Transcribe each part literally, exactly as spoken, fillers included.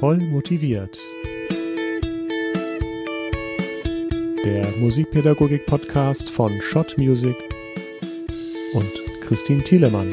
Voll motiviert. Der Musikpädagogik-Podcast von Schott Music und Christine Thielemann.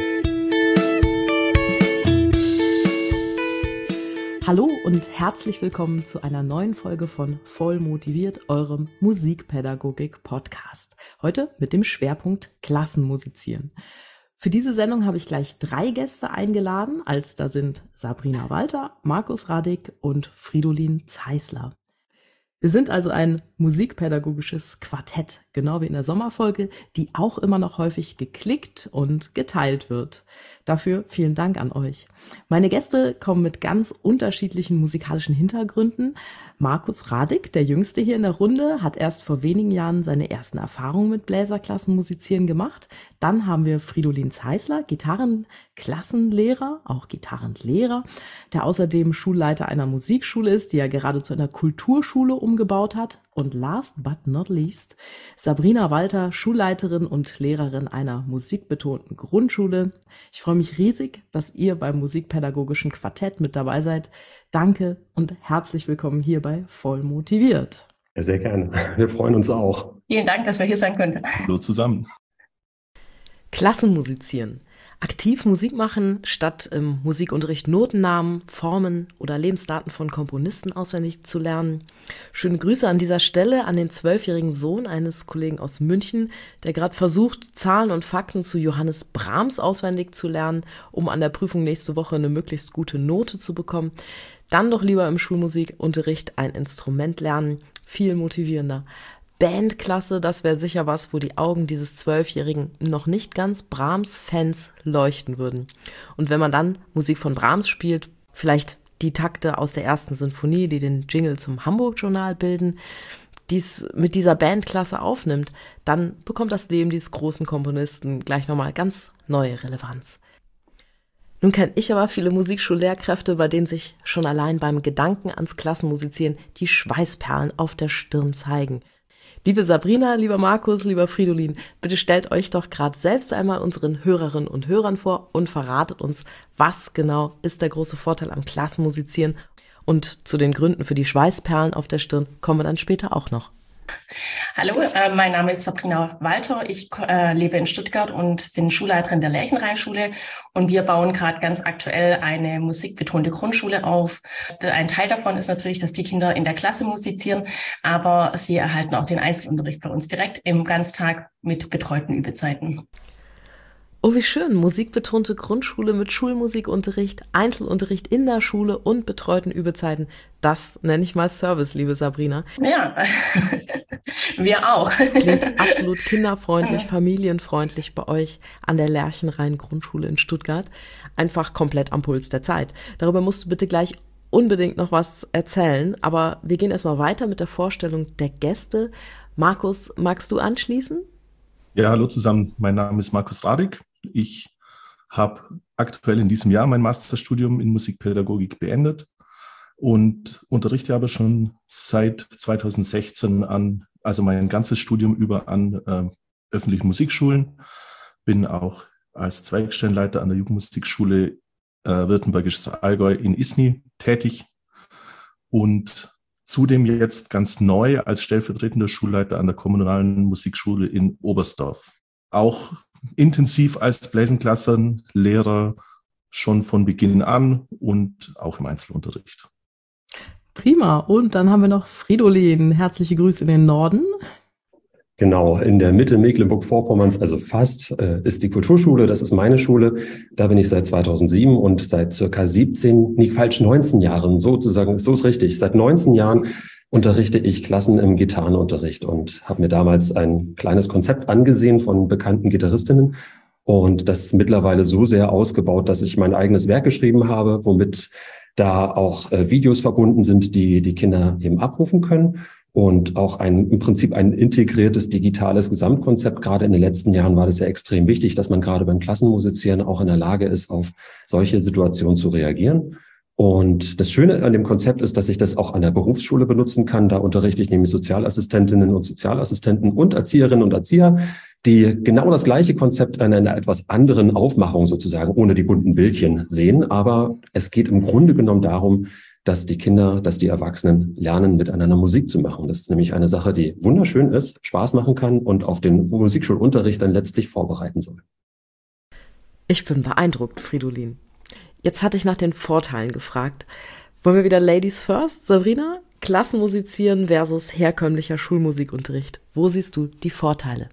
Hallo und herzlich willkommen zu einer neuen Folge von Voll motiviert, eurem Musikpädagogik-Podcast. Heute mit dem Schwerpunkt Klassenmusizieren. Für diese Sendung habe ich gleich drei Gäste eingeladen, als da sind Sabrina Walter, Markus Radig und Fridolin Zeisler. Wir sind also ein musikpädagogisches Quartett, genau wie in der Sommerfolge, die auch immer noch häufig geklickt und geteilt wird. Dafür vielen Dank an euch. Meine Gäste kommen mit ganz unterschiedlichen musikalischen Hintergründen. Markus Radig, der Jüngste hier in der Runde, hat erst vor wenigen Jahren seine ersten Erfahrungen mit Bläserklassenmusizieren gemacht. Dann haben wir Fridolin Zeisler, Gitarrenklassenlehrer, auch Gitarrenlehrer, der außerdem Schulleiter einer Musikschule ist, die er gerade zu einer Kulturschule umgebaut hat. Und last but not least, Sabrina Walter, Schulleiterin und Lehrerin einer musikbetonten Grundschule. Ich freue mich riesig, dass ihr beim musikpädagogischen Quartett mit dabei seid. Danke und herzlich willkommen hier bei Voll motiviert. Ja, sehr gerne. Wir freuen uns auch. Vielen Dank, dass wir hier sein können. Hallo zusammen. Klassenmusizieren. Aktiv Musik machen, statt im Musikunterricht Notennamen, Formen oder Lebensdaten von Komponisten auswendig zu lernen. Schöne Grüße an dieser Stelle an den zwölfjährigen Sohn eines Kollegen aus München, der gerade versucht, Zahlen und Fakten zu Johannes Brahms auswendig zu lernen, um an der Prüfung nächste Woche eine möglichst gute Note zu bekommen. Dann doch lieber im Schulmusikunterricht ein Instrument lernen, viel motivierender. Bandklasse, das wäre sicher was, wo die Augen dieses Zwölfjährigen noch nicht ganz Brahms-Fans leuchten würden. Und wenn man dann Musik von Brahms spielt, vielleicht die Takte aus der ersten Sinfonie, die den Jingle zum Hamburg-Journal bilden, dies mit dieser Bandklasse aufnimmt, dann bekommt das Leben dieses großen Komponisten gleich nochmal ganz neue Relevanz. Nun kenne ich aber viele Musikschullehrkräfte, bei denen sich schon allein beim Gedanken ans Klassenmusizieren die Schweißperlen auf der Stirn zeigen. Liebe Sabrina, lieber Markus, lieber Fridolin, bitte stellt euch doch gerade selbst einmal unseren Hörerinnen und Hörern vor und verratet uns, was genau ist der große Vorteil am Klassenmusizieren. Und zu den Gründen für die Schweißperlen auf der Stirn kommen wir dann später auch noch. Hallo, äh, mein Name ist Sabrina Walter. Ich äh, lebe in Stuttgart und bin Schulleiterin der Lerchenrheinschule. Und wir bauen gerade ganz aktuell eine musikbetonte Grundschule auf. Ein Teil davon ist natürlich, dass die Kinder in der Klasse musizieren, aber sie erhalten auch den Einzelunterricht bei uns direkt im Ganztag mit betreuten Übezeiten. Oh, wie schön. Musikbetonte Grundschule mit Schulmusikunterricht, Einzelunterricht in der Schule und betreuten Übezeiten. Das nenne ich mal Service, liebe Sabrina. Ja, wir auch. Das klingt absolut kinderfreundlich, familienfreundlich bei euch an der Lerchenrhein-Grundschule in Stuttgart. Einfach komplett am Puls der Zeit. Darüber musst du bitte gleich unbedingt noch was erzählen. Aber wir gehen erstmal weiter mit der Vorstellung der Gäste. Markus, magst du anschließen? Ja, hallo zusammen. Mein Name ist Markus Radig. Ich habe aktuell in diesem Jahr mein Masterstudium in Musikpädagogik beendet und unterrichte aber schon seit zweitausendsechzehn an, also mein ganzes Studium über an äh, öffentlichen Musikschulen. Bin auch als Zweigstellenleiter an der Jugendmusikschule äh, Württembergisches Allgäu in Isny tätig und zudem jetzt ganz neu als stellvertretender Schulleiter an der kommunalen Musikschule in Oberstdorf. Auch intensiv als Bläsenklassenlehrer schon von Beginn an und auch im Einzelunterricht. Prima. Und dann haben wir noch Fridolin. Herzliche Grüße in den Norden. Genau, in der Mitte Mecklenburg-Vorpommerns, also fast, äh, ist die Kulturschule. Das ist meine Schule. Da bin ich seit zweitausendsieben und seit circa siebzehn, nee, falsch, neunzehn Jahren, sozusagen, so ist richtig. Seit neunzehn Jahren unterrichte ich Klassen im Gitarrenunterricht und habe mir damals ein kleines Konzept angesehen von bekannten Gitarristinnen und das mittlerweile so sehr ausgebaut, dass ich mein eigenes Werk geschrieben habe, womit da auch äh, Videos verbunden sind, die die Kinder eben abrufen können. Und auch ein im Prinzip ein integriertes digitales Gesamtkonzept. Gerade in den letzten Jahren war das ja extrem wichtig, dass man gerade beim Klassenmusizieren auch in der Lage ist, auf solche Situationen zu reagieren. Und das Schöne an dem Konzept ist, dass ich das auch an der Berufsschule benutzen kann. Da unterrichte ich nämlich Sozialassistentinnen und Sozialassistenten und Erzieherinnen und Erzieher, die genau das gleiche Konzept in einer etwas anderen Aufmachung sozusagen, ohne die bunten Bildchen sehen. Aber es geht im Grunde genommen darum, dass die Kinder, dass die Erwachsenen lernen, miteinander Musik zu machen. Das ist nämlich eine Sache, die wunderschön ist, Spaß machen kann und auf den Musikschulunterricht dann letztlich vorbereiten soll. Ich bin beeindruckt, Fridolin. Jetzt hatte ich nach den Vorteilen gefragt. Wollen wir wieder Ladies first, Sabrina? Klassenmusizieren versus herkömmlicher Schulmusikunterricht. Wo siehst du die Vorteile?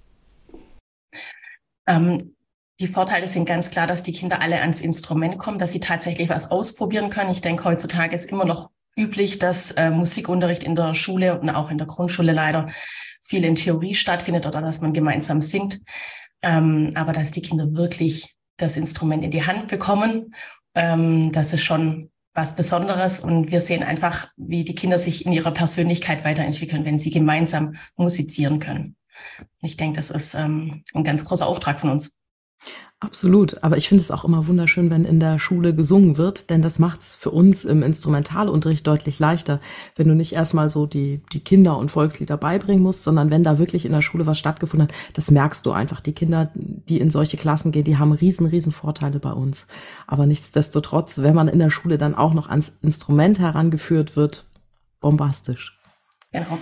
Ähm, die Vorteile sind ganz klar, dass die Kinder alle ans Instrument kommen, dass sie tatsächlich was ausprobieren können. Ich denke, heutzutage ist immer noch üblich, dass äh, Musikunterricht in der Schule und auch in der Grundschule leider viel in Theorie stattfindet oder dass man gemeinsam singt. Ähm, aber dass die Kinder wirklich das Instrument in die Hand bekommen, ähm, das ist schon was Besonderes. Und wir sehen einfach, wie die Kinder sich in ihrer Persönlichkeit weiterentwickeln, wenn sie gemeinsam musizieren können. Ich denke, das ist ähm, ein ganz großer Auftrag von uns. Absolut, aber ich finde es auch immer wunderschön, wenn in der Schule gesungen wird, denn das macht es für uns im Instrumentalunterricht deutlich leichter, wenn du nicht erstmal so die, die Kinder- und Volkslieder beibringen musst, sondern wenn da wirklich in der Schule was stattgefunden hat, das merkst du einfach. Die Kinder, die in solche Klassen gehen, die haben riesen, riesen Vorteile bei uns. Aber nichtsdestotrotz, wenn man in der Schule dann auch noch ans Instrument herangeführt wird, bombastisch. Genau.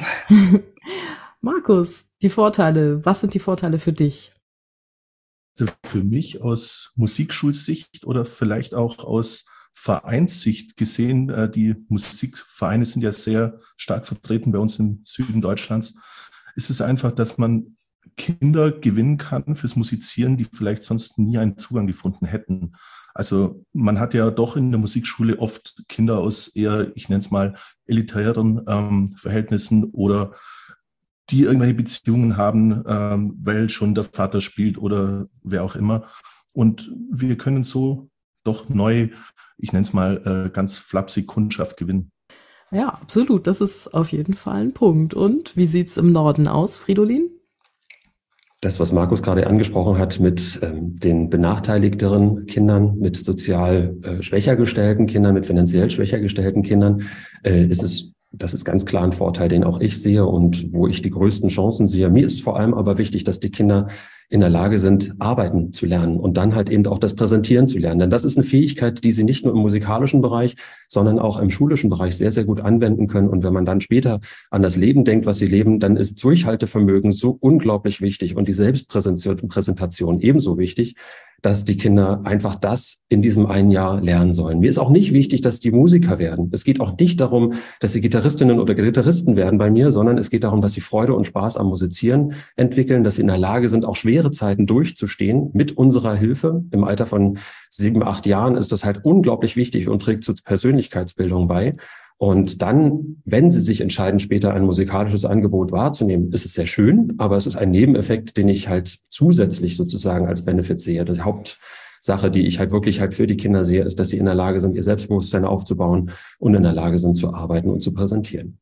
Markus, die Vorteile, was sind die Vorteile für dich? Für mich aus Musikschulsicht oder vielleicht auch aus Vereinssicht gesehen, die Musikvereine sind ja sehr stark vertreten bei uns im Süden Deutschlands, ist es einfach, dass man Kinder gewinnen kann fürs Musizieren, die vielleicht sonst nie einen Zugang gefunden hätten. Also man hat ja doch in der Musikschule oft Kinder aus eher, ich nenne es mal, elitären ähm, Verhältnissen oder die irgendwelche Beziehungen haben, ähm, weil schon der Vater spielt oder wer auch immer. Und wir können so doch neu, ich nenne es mal äh, ganz flapsig, Kundschaft gewinnen. Ja, absolut. Das ist auf jeden Fall ein Punkt. Und wie sieht's im Norden aus, Fridolin? Das, was Markus gerade angesprochen hat mit ähm, den benachteiligteren Kindern, mit sozial äh, schwächer gestellten Kindern, mit finanziell schwächer gestellten Kindern, äh, ist es Das ist ganz klar ein Vorteil, den auch ich sehe und wo ich die größten Chancen sehe. Mir ist vor allem aber wichtig, dass die Kinder in der Lage sind, arbeiten zu lernen und dann halt eben auch das Präsentieren zu lernen. Denn das ist eine Fähigkeit, die sie nicht nur im musikalischen Bereich, sondern auch im schulischen Bereich sehr, sehr gut anwenden können. Und wenn man dann später an das Leben denkt, was sie leben, dann ist Durchhaltevermögen so unglaublich wichtig und die Selbstpräsentation ebenso wichtig, dass die Kinder einfach das in diesem einen Jahr lernen sollen. Mir ist auch nicht wichtig, dass die Musiker werden. Es geht auch nicht darum, dass sie Gitarristinnen oder Gitarristen werden bei mir, sondern es geht darum, dass sie Freude und Spaß am Musizieren entwickeln, dass sie in der Lage sind, auch schwere Zeiten durchzustehen mit unserer Hilfe. Im Alter von sieben, acht Jahren ist das halt unglaublich wichtig und trägt zur Persönlichkeitsbildung bei. Und dann, wenn sie sich entscheiden, später ein musikalisches Angebot wahrzunehmen, ist es sehr schön, aber es ist ein Nebeneffekt, den ich halt zusätzlich sozusagen als Benefit sehe. Die Hauptsache, die ich halt wirklich halt für die Kinder sehe, ist, dass sie in der Lage sind, ihr Selbstbewusstsein aufzubauen und in der Lage sind, zu arbeiten und zu präsentieren.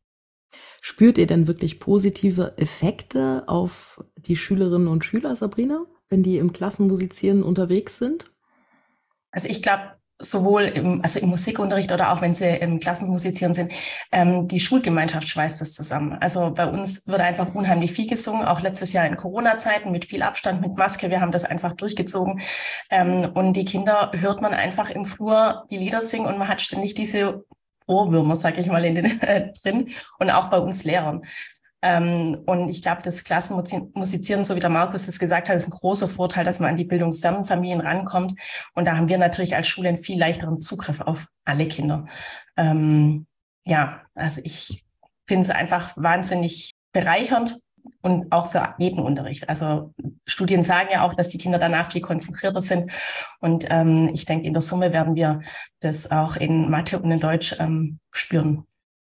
Spürt ihr denn wirklich positive Effekte auf die Schülerinnen und Schüler, Sabrina, wenn die im Klassenmusizieren unterwegs sind? Also ich glaube, sowohl im, also im Musikunterricht oder auch wenn sie im Klassenmusizieren sind, ähm, die Schulgemeinschaft schweißt das zusammen. Also bei uns wird einfach unheimlich viel gesungen, auch letztes Jahr in Corona-Zeiten mit viel Abstand, mit Maske. Wir haben das einfach durchgezogen. Ähm, und die Kinder hört man einfach im Flur die Lieder singen und man hat ständig diese Ohrwürmer, sag ich mal, in den, äh, drin und auch bei uns Lehrern. Ähm, und ich glaube, das Klassenmusizieren, so wie der Markus es gesagt hat, ist ein großer Vorteil, dass man an die bildungsfernen Familien rankommt. Und da haben wir natürlich als Schule einen viel leichteren Zugriff auf alle Kinder. Ähm, ja, also ich finde es einfach wahnsinnig bereichernd und auch für jeden Unterricht. Also Studien sagen ja auch, dass die Kinder danach viel konzentrierter sind. Und ähm, ich denke, in der Summe werden wir das auch in Mathe und in Deutsch ähm, spüren.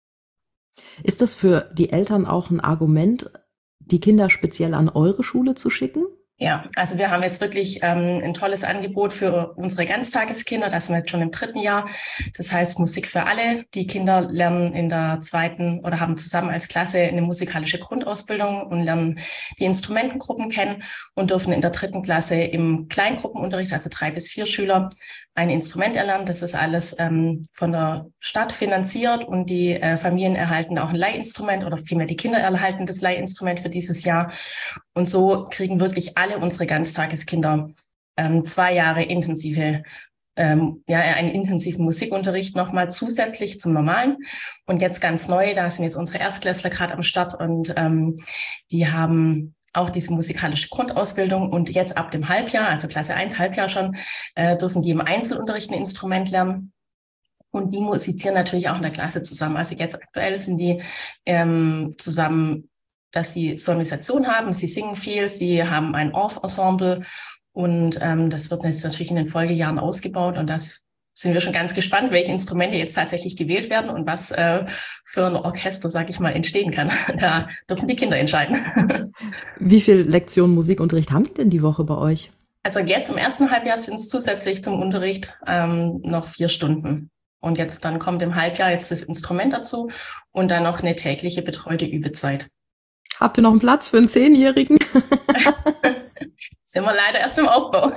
Ist das für die Eltern auch ein Argument, die Kinder speziell an eure Schule zu schicken? Ja, also wir haben jetzt wirklich ähm, ein tolles Angebot für unsere Ganztageskinder. Das sind wir jetzt schon im dritten Jahr. Das heißt Musik für alle. Die Kinder lernen in der zweiten oder haben zusammen als Klasse eine musikalische Grundausbildung und lernen die Instrumentengruppen kennen und dürfen in der dritten Klasse im Kleingruppenunterricht, also drei bis vier Schüler, ein Instrument erlernen. Das ist alles ähm, von der Stadt finanziert und die äh, Familien erhalten auch ein Leihinstrument oder vielmehr die Kinder erhalten das Leihinstrument für dieses Jahr. Und so kriegen wirklich alle unsere Ganztageskinder ähm, zwei Jahre intensive ähm, ja, einen intensiven Musikunterricht nochmal zusätzlich zum normalen. Und jetzt ganz neu, da sind jetzt unsere Erstklässler gerade am Start und ähm, die haben auch diese musikalische Grundausbildung. Und jetzt ab dem Halbjahr, also Klasse eins, Halbjahr schon, äh, dürfen die im Einzelunterricht ein Instrument lernen. Und die musizieren natürlich auch in der Klasse zusammen. Also jetzt aktuell sind die ähm, zusammen, dass sie Sonorisation haben. Sie singen viel, sie haben ein Orff-Ensemble. Und ähm, das wird jetzt natürlich in den Folgejahren ausgebaut. Und das sind wir schon ganz gespannt, welche Instrumente jetzt tatsächlich gewählt werden und was äh, für ein Orchester, sag ich mal, entstehen kann. Da dürfen die Kinder entscheiden. Wie viele Lektionen Musikunterricht haben die denn die Woche bei euch? Also jetzt im ersten Halbjahr sind es zusätzlich zum Unterricht ähm, noch vier Stunden. Und jetzt dann kommt im Halbjahr jetzt das Instrument dazu und dann noch eine tägliche betreute Übezeit. Habt ihr noch einen Platz für einen Zehnjährigen? Sind wir leider erst im Aufbau.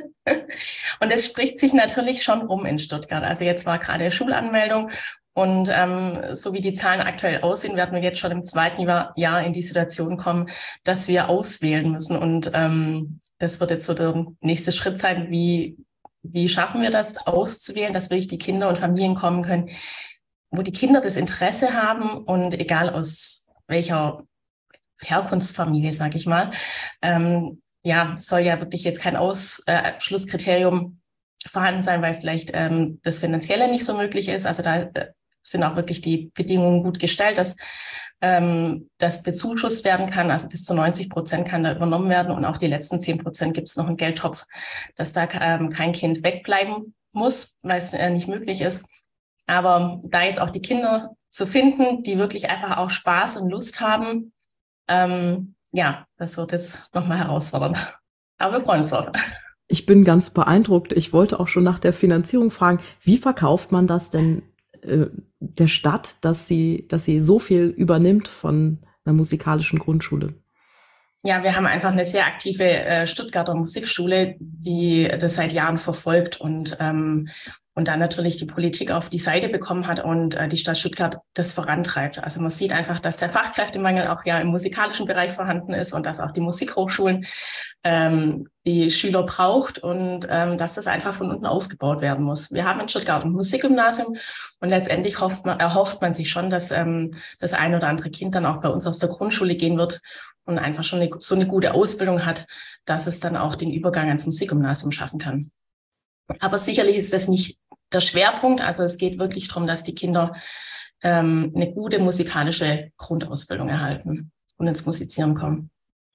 Und es spricht sich natürlich schon rum in Stuttgart. Also jetzt war gerade Schulanmeldung und ähm, so wie die Zahlen aktuell aussehen, werden wir jetzt schon im zweiten Jahr, Jahr in die Situation kommen, dass wir auswählen müssen. Und ähm, das wird jetzt so der nächste Schritt sein, wie, wie schaffen wir das auszuwählen, dass wirklich die Kinder und Familien kommen können, wo die Kinder das Interesse haben und egal aus welcher Herkunftsfamilie, sage ich mal, ähm, ja, soll ja wirklich jetzt kein Ausschlusskriterium vorhanden sein, weil vielleicht ähm, das Finanzielle nicht so möglich ist. Also da äh, sind auch wirklich die Bedingungen gut gestellt, dass ähm, das bezuschusst werden kann. Also bis zu neunzig Prozent kann da übernommen werden und auch die letzten zehn Prozent gibt es noch einen Geldtopf, dass da ähm, kein Kind wegbleiben muss, weil es äh, nicht möglich ist. Aber da jetzt auch die Kinder zu finden, die wirklich einfach auch Spaß und Lust haben, ähm, ja, das wird jetzt nochmal herausfordernd. Aber wir freuen uns drauf. Ich bin ganz beeindruckt. Ich wollte auch schon nach der Finanzierung fragen, wie verkauft man das denn äh, der Stadt, dass sie, dass sie so viel übernimmt von einer musikalischen Grundschule? Ja, wir haben einfach eine sehr aktive äh, Stuttgarter Musikschule, die das seit Jahren verfolgt und ähm, und dann natürlich die Politik auf die Seite bekommen hat und äh, die Stadt Stuttgart das vorantreibt. Also man sieht einfach, dass der Fachkräftemangel auch ja im musikalischen Bereich vorhanden ist und dass auch die Musikhochschulen ähm, die Schüler braucht und ähm, dass das einfach von unten aufgebaut werden muss. Wir haben in Stuttgart ein Musikgymnasium und letztendlich hofft man, erhofft man sich schon, dass ähm, das ein oder andere Kind dann auch bei uns aus der Grundschule gehen wird und einfach schon eine, so eine gute Ausbildung hat, dass es dann auch den Übergang ans Musikgymnasium schaffen kann. Aber sicherlich ist das nicht der Schwerpunkt. Also es geht wirklich darum, dass die Kinder ähm, eine gute musikalische Grundausbildung erhalten und ins Musizieren kommen.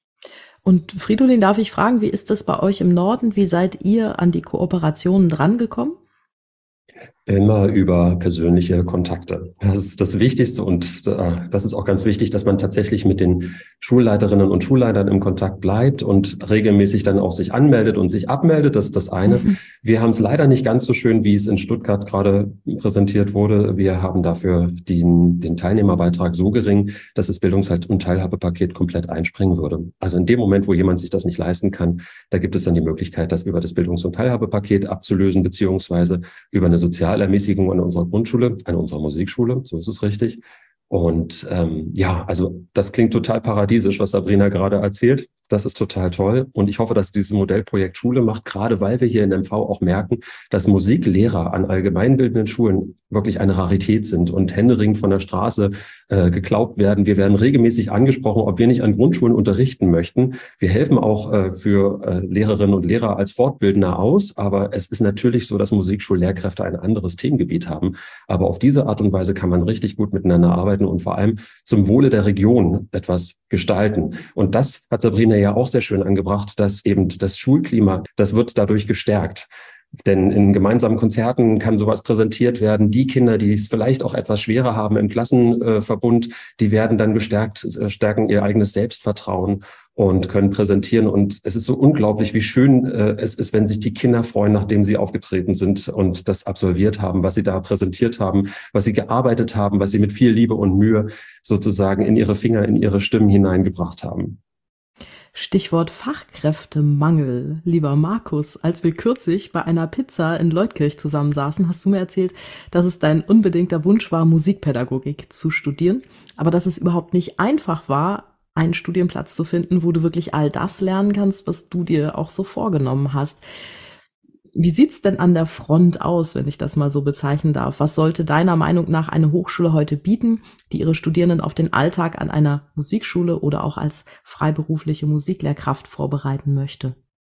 Und Fridolin, darf ich fragen, wie ist das bei euch im Norden? Wie seid ihr an die Kooperationen drangekommen? Immer über persönliche Kontakte. Das ist das Wichtigste und äh, das ist auch ganz wichtig, dass man tatsächlich mit den Schulleiterinnen und Schulleitern im Kontakt bleibt und regelmäßig dann auch sich anmeldet und sich abmeldet. Das ist das eine. Mhm. Wir haben es leider nicht ganz so schön, wie es in Stuttgart gerade präsentiert wurde. Wir haben dafür den, den Teilnehmerbeitrag so gering, dass das Bildungs- und Teilhabepaket komplett einspringen würde. Also in dem Moment, wo jemand sich das nicht leisten kann, da gibt es dann die Möglichkeit, das über das Bildungs- und Teilhabepaket abzulösen, beziehungsweise über eine Sozialermäßigung an unserer Grundschule, an unserer Musikschule, so ist es richtig. Und ähm, ja, also das klingt total paradiesisch, was Sabrina gerade erzählt. Das ist total toll. Und ich hoffe, dass dieses Modellprojekt Schule macht, gerade weil wir hier in M V auch merken, dass Musiklehrer an allgemeinbildenden Schulen wirklich eine Rarität sind und händeringend von der Straße äh, geglaubt werden. Wir werden regelmäßig angesprochen, ob wir nicht an Grundschulen unterrichten möchten. Wir helfen auch äh, für äh, Lehrerinnen und Lehrer als Fortbildner aus. Aber es ist natürlich so, dass Musikschullehrkräfte ein anderes Themengebiet haben. Aber auf diese Art und Weise kann man richtig gut miteinander arbeiten und vor allem zum Wohle der Region etwas gestalten. Und das hat Sabrina ja auch sehr schön angebracht, dass eben das Schulklima, das wird dadurch gestärkt. Denn in gemeinsamen Konzerten kann sowas präsentiert werden. Die Kinder, die es vielleicht auch etwas schwerer haben im Klassenverbund, die werden dann gestärkt, stärken ihr eigenes Selbstvertrauen und können präsentieren. Und es ist so unglaublich, wie schön äh, es ist, wenn sich die Kinder freuen, nachdem sie aufgetreten sind und das absolviert haben, was sie da präsentiert haben, was sie gearbeitet haben, was sie mit viel Liebe und Mühe sozusagen in ihre Finger, in ihre Stimmen hineingebracht haben. Stichwort Fachkräftemangel, lieber Markus. Als wir kürzlich bei einer Pizza in Leutkirch zusammensaßen, hast du mir erzählt, dass es dein unbedingter Wunsch war, Musikpädagogik zu studieren, aber dass es überhaupt nicht einfach war, einen Studienplatz zu finden, wo du wirklich all das lernen kannst, was du dir auch so vorgenommen hast. Wie sieht's denn an der Front aus, wenn ich das mal so bezeichnen darf? Was sollte deiner Meinung nach eine Hochschule heute bieten, die ihre Studierenden auf den Alltag an einer Musikschule oder auch als freiberufliche Musiklehrkraft vorbereiten möchte?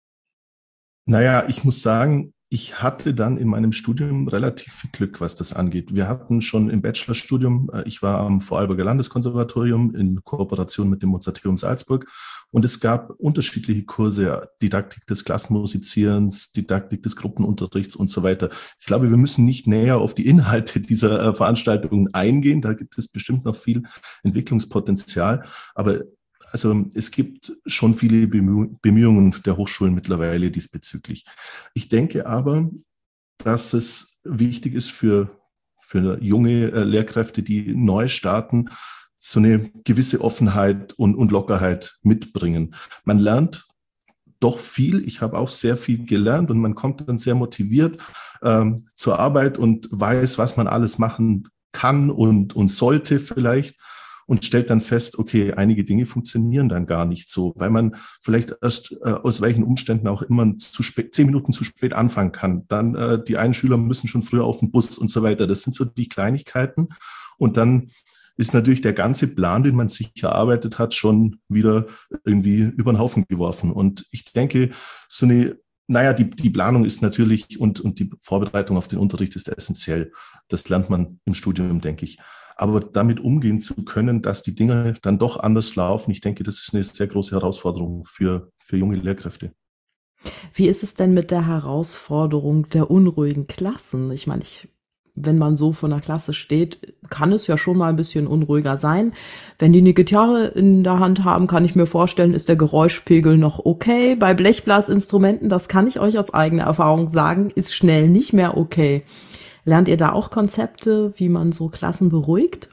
Naja, ich muss sagen, ich hatte dann in meinem Studium relativ viel Glück, was das angeht. Wir hatten schon im Bachelorstudium, ich war am Vorarlberger Landeskonservatorium in Kooperation mit dem Mozarteum Salzburg, und es gab unterschiedliche Kurse, Didaktik des Klassenmusizierens, Didaktik des Gruppenunterrichts und so weiter. Ich glaube, wir müssen nicht näher auf die Inhalte dieser Veranstaltungen eingehen. Da gibt es bestimmt noch viel Entwicklungspotenzial, aber also es gibt schon viele Bemühungen der Hochschulen mittlerweile diesbezüglich. Ich denke aber, dass es wichtig ist für, für junge Lehrkräfte, die neu starten, so eine gewisse Offenheit und, und Lockerheit mitbringen. Man lernt doch viel. Ich habe auch sehr viel gelernt und man kommt dann sehr motiviert ähm, zur Arbeit und weiß, was man alles machen kann und, und sollte vielleicht. Und stellt dann fest, okay, einige Dinge funktionieren dann gar nicht so, weil man vielleicht erst äh, aus welchen Umständen auch immer zu spät, zehn Minuten zu spät anfangen kann. Dann äh, die einen Schüler müssen schon früher auf den Bus und so weiter. Das sind so die Kleinigkeiten. Und dann ist natürlich der ganze Plan, den man sich erarbeitet hat, schon wieder irgendwie über den Haufen geworfen. Und ich denke, so eine Naja, die, die Planung ist natürlich und, und die Vorbereitung auf den Unterricht ist essentiell. Das lernt man im Studium, denke ich. Aber damit umgehen zu können, dass die Dinge dann doch anders laufen, ich denke, das ist eine sehr große Herausforderung für, für junge Lehrkräfte. Wie ist es denn mit der Herausforderung der unruhigen Klassen? Ich meine, ich, wenn man so vor einer Klasse steht, kann es ja schon mal ein bisschen unruhiger sein. Wenn die eine Gitarre in der Hand haben, kann ich mir vorstellen, ist der Geräuschpegel noch okay. Bei Blechblasinstrumenten, das kann ich euch aus eigener Erfahrung sagen, ist schnell nicht mehr okay. Lernt ihr da auch Konzepte, wie man so Klassen beruhigt?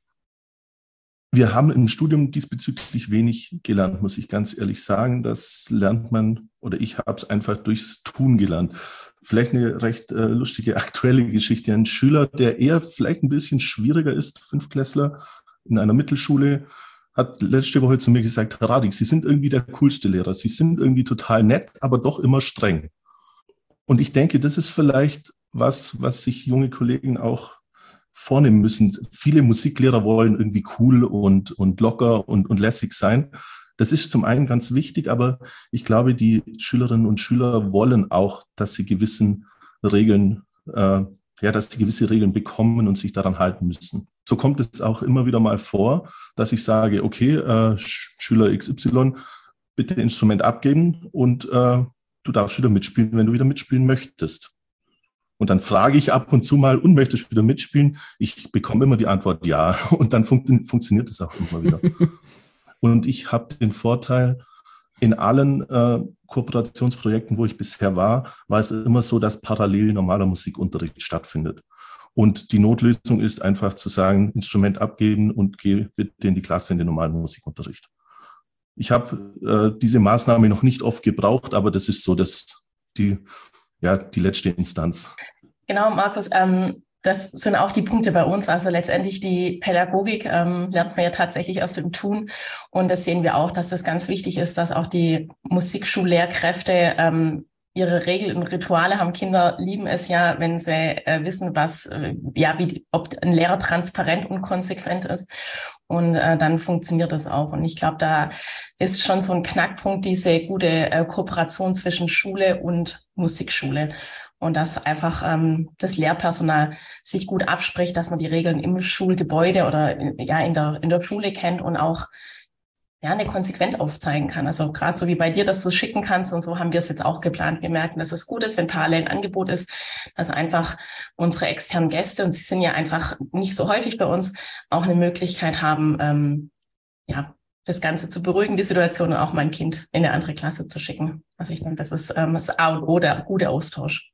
Wir haben im Studium diesbezüglich wenig gelernt, muss ich ganz ehrlich sagen. Das lernt man, oder ich habe es einfach durchs Tun gelernt. Vielleicht eine recht äh, lustige aktuelle Geschichte. Ein Schüler, der eher vielleicht ein bisschen schwieriger ist, Fünftklässler in einer Mittelschule, hat letzte Woche zu mir gesagt, Herr Radig, Sie sind irgendwie der coolste Lehrer. Sie sind irgendwie total nett, aber doch immer streng. Und ich denke, das ist vielleicht was, was sich junge Kollegen auch vornehmen müssen. Viele Musiklehrer wollen irgendwie cool und, und locker und, und lässig sein. Das ist zum einen ganz wichtig, aber ich glaube, die Schülerinnen und Schüler wollen auch, dass sie gewissen Regeln, äh, ja, dass sie gewisse Regeln bekommen und sich daran halten müssen. So kommt es auch immer wieder mal vor, dass ich sage, okay, äh, Schüler X Y, bitte Instrument abgeben und äh, du darfst wieder mitspielen, wenn du wieder mitspielen möchtest. Und dann frage ich ab und zu mal, und möchtest du wieder mitspielen? Ich bekomme immer die Antwort ja. Und dann fun- funktioniert es auch immer wieder. Und ich habe den Vorteil, in allen äh, Kooperationsprojekten, wo ich bisher war, war es immer so, dass parallel normaler Musikunterricht stattfindet. Und die Notlösung ist einfach zu sagen, Instrument abgeben und geh bitte in die Klasse in den normalen Musikunterricht. Ich habe äh, diese Maßnahme noch nicht oft gebraucht, aber das ist so das, die, ja, die letzte Instanz. Genau, Markus, ähm, das sind auch die Punkte bei uns. Also letztendlich die Pädagogik ähm, lernt man ja tatsächlich aus dem Tun. Und das sehen wir auch, dass das ganz wichtig ist, dass auch die Musikschullehrkräfte ähm, ihre Regeln und Rituale haben. Kinder lieben es ja, wenn sie äh, wissen, was, äh, ja, wie die, ob ein Lehrer transparent und konsequent ist. Und äh, dann funktioniert das auch. Und ich glaube, da ist schon so ein Knackpunkt, diese gute äh, Kooperation zwischen Schule und Musikschule. Und dass einfach ähm, das Lehrpersonal sich gut abspricht, dass man die Regeln im Schulgebäude oder in, ja in der in der Schule kennt und auch ja eine konsequent aufzeigen kann. Also gerade so wie bei dir, dass du es schicken kannst und so haben wir es jetzt auch geplant. Wir merken, dass es gut ist, wenn parallel ein Angebot ist, dass einfach unsere externen Gäste, und sie sind ja einfach nicht so häufig bei uns, auch eine Möglichkeit haben, ähm, ja das Ganze zu beruhigen, die Situation, und auch mein Kind in eine andere Klasse zu schicken. Also ich denke, das ist ähm, das A und O, der gute Austausch.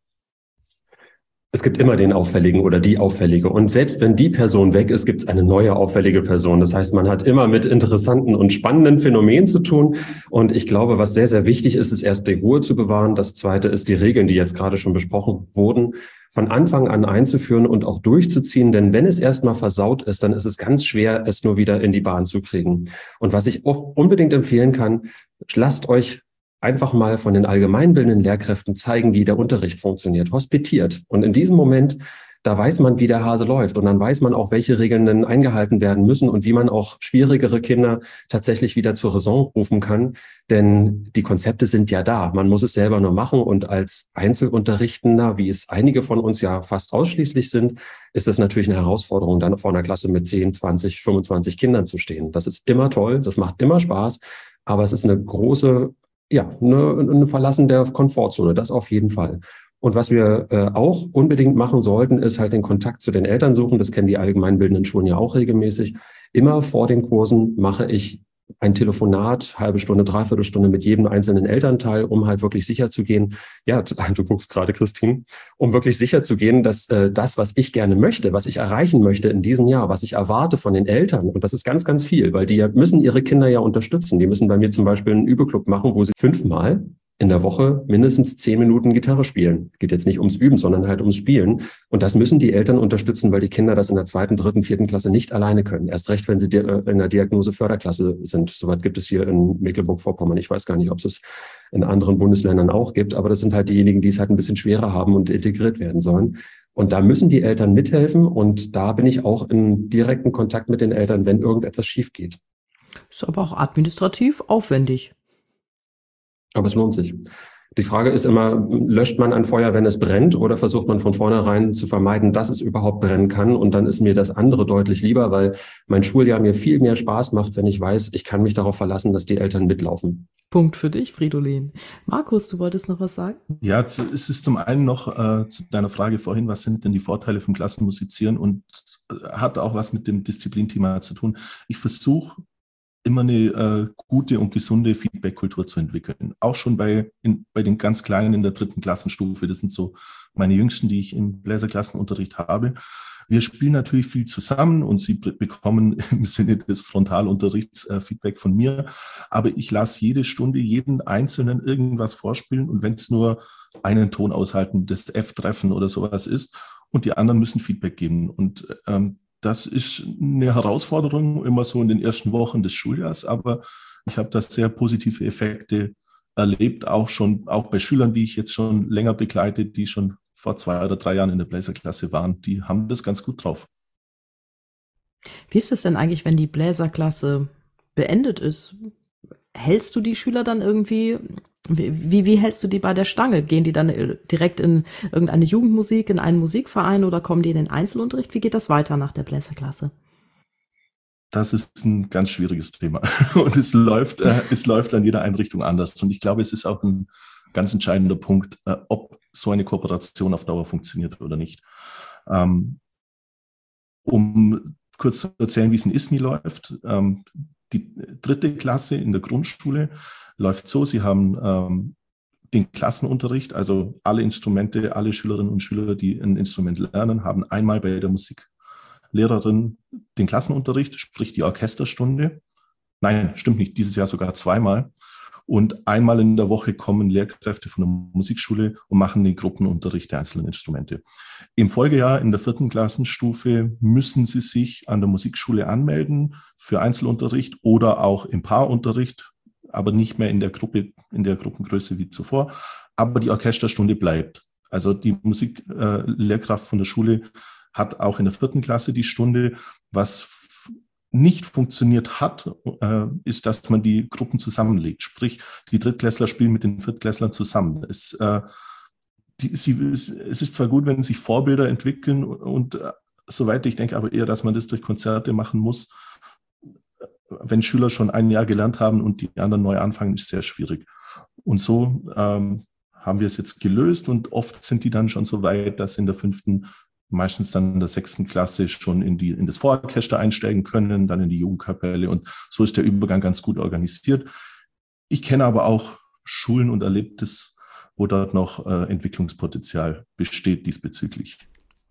Es gibt immer den Auffälligen oder die Auffällige. Und selbst wenn die Person weg ist, gibt es eine neue auffällige Person. Das heißt, man hat immer mit interessanten und spannenden Phänomenen zu tun. Und ich glaube, was sehr, sehr wichtig ist, ist erst die Ruhe zu bewahren. Das Zweite ist die Regeln, die jetzt gerade schon besprochen wurden, von Anfang an einzuführen und auch durchzuziehen. Denn wenn es erstmal versaut ist, dann ist es ganz schwer, es nur wieder in die Bahn zu kriegen. Und was ich auch unbedingt empfehlen kann, lasst euch einfach mal von den allgemeinbildenden Lehrkräften zeigen, wie der Unterricht funktioniert, hospitiert. Und in diesem Moment, da weiß man, wie der Hase läuft. Und dann weiß man auch, welche Regeln denn eingehalten werden müssen und wie man auch schwierigere Kinder tatsächlich wieder zur Raison rufen kann. Denn die Konzepte sind ja da. Man muss es selber nur machen. Und als Einzelunterrichtender, wie es einige von uns ja fast ausschließlich sind, ist es natürlich eine Herausforderung, dann vor einer Klasse mit zehn, zwanzig, fünfundzwanzig Kindern zu stehen. Das ist immer toll. Das macht immer Spaß. Aber es ist eine große, ja, eine, eine Verlassen der Komfortzone. Das auf jeden Fall. Und was wir äh, auch unbedingt machen sollten, ist halt den Kontakt zu den Eltern suchen. Das kennen die allgemeinbildenden Schulen ja auch regelmäßig. Immer vor den Kursen mache ich ein Telefonat, halbe Stunde, dreiviertel Stunde mit jedem einzelnen Elternteil, um halt wirklich sicher zu gehen, ja, du guckst gerade, Christine, um wirklich sicher zu gehen, dass äh, das, was ich gerne möchte, was ich erreichen möchte in diesem Jahr, was ich erwarte von den Eltern, und das ist ganz, ganz viel, weil die ja, müssen ihre Kinder ja unterstützen. Die müssen bei mir zum Beispiel einen Übeclub machen, wo sie fünfmal in der Woche mindestens zehn Minuten Gitarre spielen. Geht jetzt nicht ums Üben, sondern halt ums Spielen. Und das müssen die Eltern unterstützen, weil die Kinder das in der zweiten, dritten, vierten Klasse nicht alleine können. Erst recht, wenn sie in der Diagnose-Förderklasse sind. Soweit gibt es hier in Mecklenburg-Vorpommern. Ich weiß gar nicht, ob es es in anderen Bundesländern auch gibt. Aber das sind halt diejenigen, die es halt ein bisschen schwerer haben und integriert werden sollen. Und da müssen die Eltern mithelfen. Und da bin ich auch in direkten Kontakt mit den Eltern, wenn irgendetwas schief geht. Ist aber auch administrativ aufwendig. Aber es lohnt sich. Die Frage ist immer, löscht man ein Feuer, wenn es brennt, oder versucht man von vornherein zu vermeiden, dass es überhaupt brennen kann? Und dann ist mir das andere deutlich lieber, weil mein Schuljahr mir viel mehr Spaß macht, wenn ich weiß, ich kann mich darauf verlassen, dass die Eltern mitlaufen. Punkt für dich, Fridolin. Markus, du wolltest noch was sagen? Ja, es ist zum einen noch äh, zu deiner Frage vorhin, was sind denn die Vorteile vom Klassenmusizieren, und äh, hat auch was mit dem Disziplinthema zu tun. Ich versuche immer eine äh, gute und gesunde Feedback-Kultur zu entwickeln. Auch schon bei, in, bei den ganz Kleinen in der dritten Klassenstufe. Das sind so meine Jüngsten, die ich im Bläserklassenunterricht habe. Wir spielen natürlich viel zusammen und sie bekommen im Sinne des Frontalunterrichts äh, Feedback von mir. Aber ich lasse jede Stunde jeden Einzelnen irgendwas vorspielen, und wenn es nur einen Ton aushalten, das F-Treffen oder sowas ist, und die anderen müssen Feedback geben. Und ähm, das ist eine Herausforderung, immer so in den ersten Wochen des Schuljahrs, aber ich habe da sehr positive Effekte erlebt, auch schon, auch bei Schülern, die ich jetzt schon länger begleite, die schon vor zwei oder drei Jahren in der Bläserklasse waren, die haben das ganz gut drauf. Wie ist es denn eigentlich, wenn die Bläserklasse beendet ist? Hältst du die Schüler dann irgendwie, wie, wie hältst du die bei der Stange? Gehen die dann direkt in irgendeine Jugendmusik, in einen Musikverein, oder kommen die in den Einzelunterricht? Wie geht das weiter nach der Bläserklasse? Das ist ein ganz schwieriges Thema, und es läuft, äh, es läuft an jeder Einrichtung anders. Und ich glaube, es ist auch ein ganz entscheidender Punkt, äh, ob so eine Kooperation auf Dauer funktioniert oder nicht. Ähm, um kurz zu erzählen, wie es in ISNI läuft. Ähm, die dritte Klasse in der Grundschule läuft so: Sie haben ähm, den Klassenunterricht, also alle Instrumente, alle Schülerinnen und Schüler, die ein Instrument lernen, haben einmal bei der Musiklehrerin den Klassenunterricht, sprich die Orchesterstunde. Nein, stimmt nicht, dieses Jahr sogar zweimal. Und einmal in der Woche kommen Lehrkräfte von der Musikschule und machen den Gruppenunterricht der einzelnen Instrumente. Im Folgejahr in der vierten Klassenstufe müssen Sie sich an der Musikschule anmelden für Einzelunterricht oder auch im Paarunterricht, aber nicht mehr in der Gruppe, in der Gruppengröße wie zuvor. Aber die Orchesterstunde bleibt. Also die Musiklehrkraft äh, von der Schule hat auch in der vierten Klasse die Stunde. Was nicht funktioniert hat, äh, ist, dass man die Gruppen zusammenlegt. Sprich, die Drittklässler spielen mit den Viertklässlern zusammen. Es, äh, die, sie, es ist zwar gut, wenn sich Vorbilder entwickeln, und äh, soweit ich denke aber eher, dass man das durch Konzerte machen muss. Wenn Schüler schon ein Jahr gelernt haben und die anderen neu anfangen, ist sehr schwierig. Und so ähm, haben wir es jetzt gelöst, und oft sind die dann schon so weit, dass in der fünften, meistens dann in der sechsten Klasse schon in, die, in das Vororchester einsteigen können, dann in die Jugendkapelle, und so ist der Übergang ganz gut organisiert. Ich kenne aber auch Schulen und erlebt es, wo dort noch äh, Entwicklungspotenzial besteht diesbezüglich.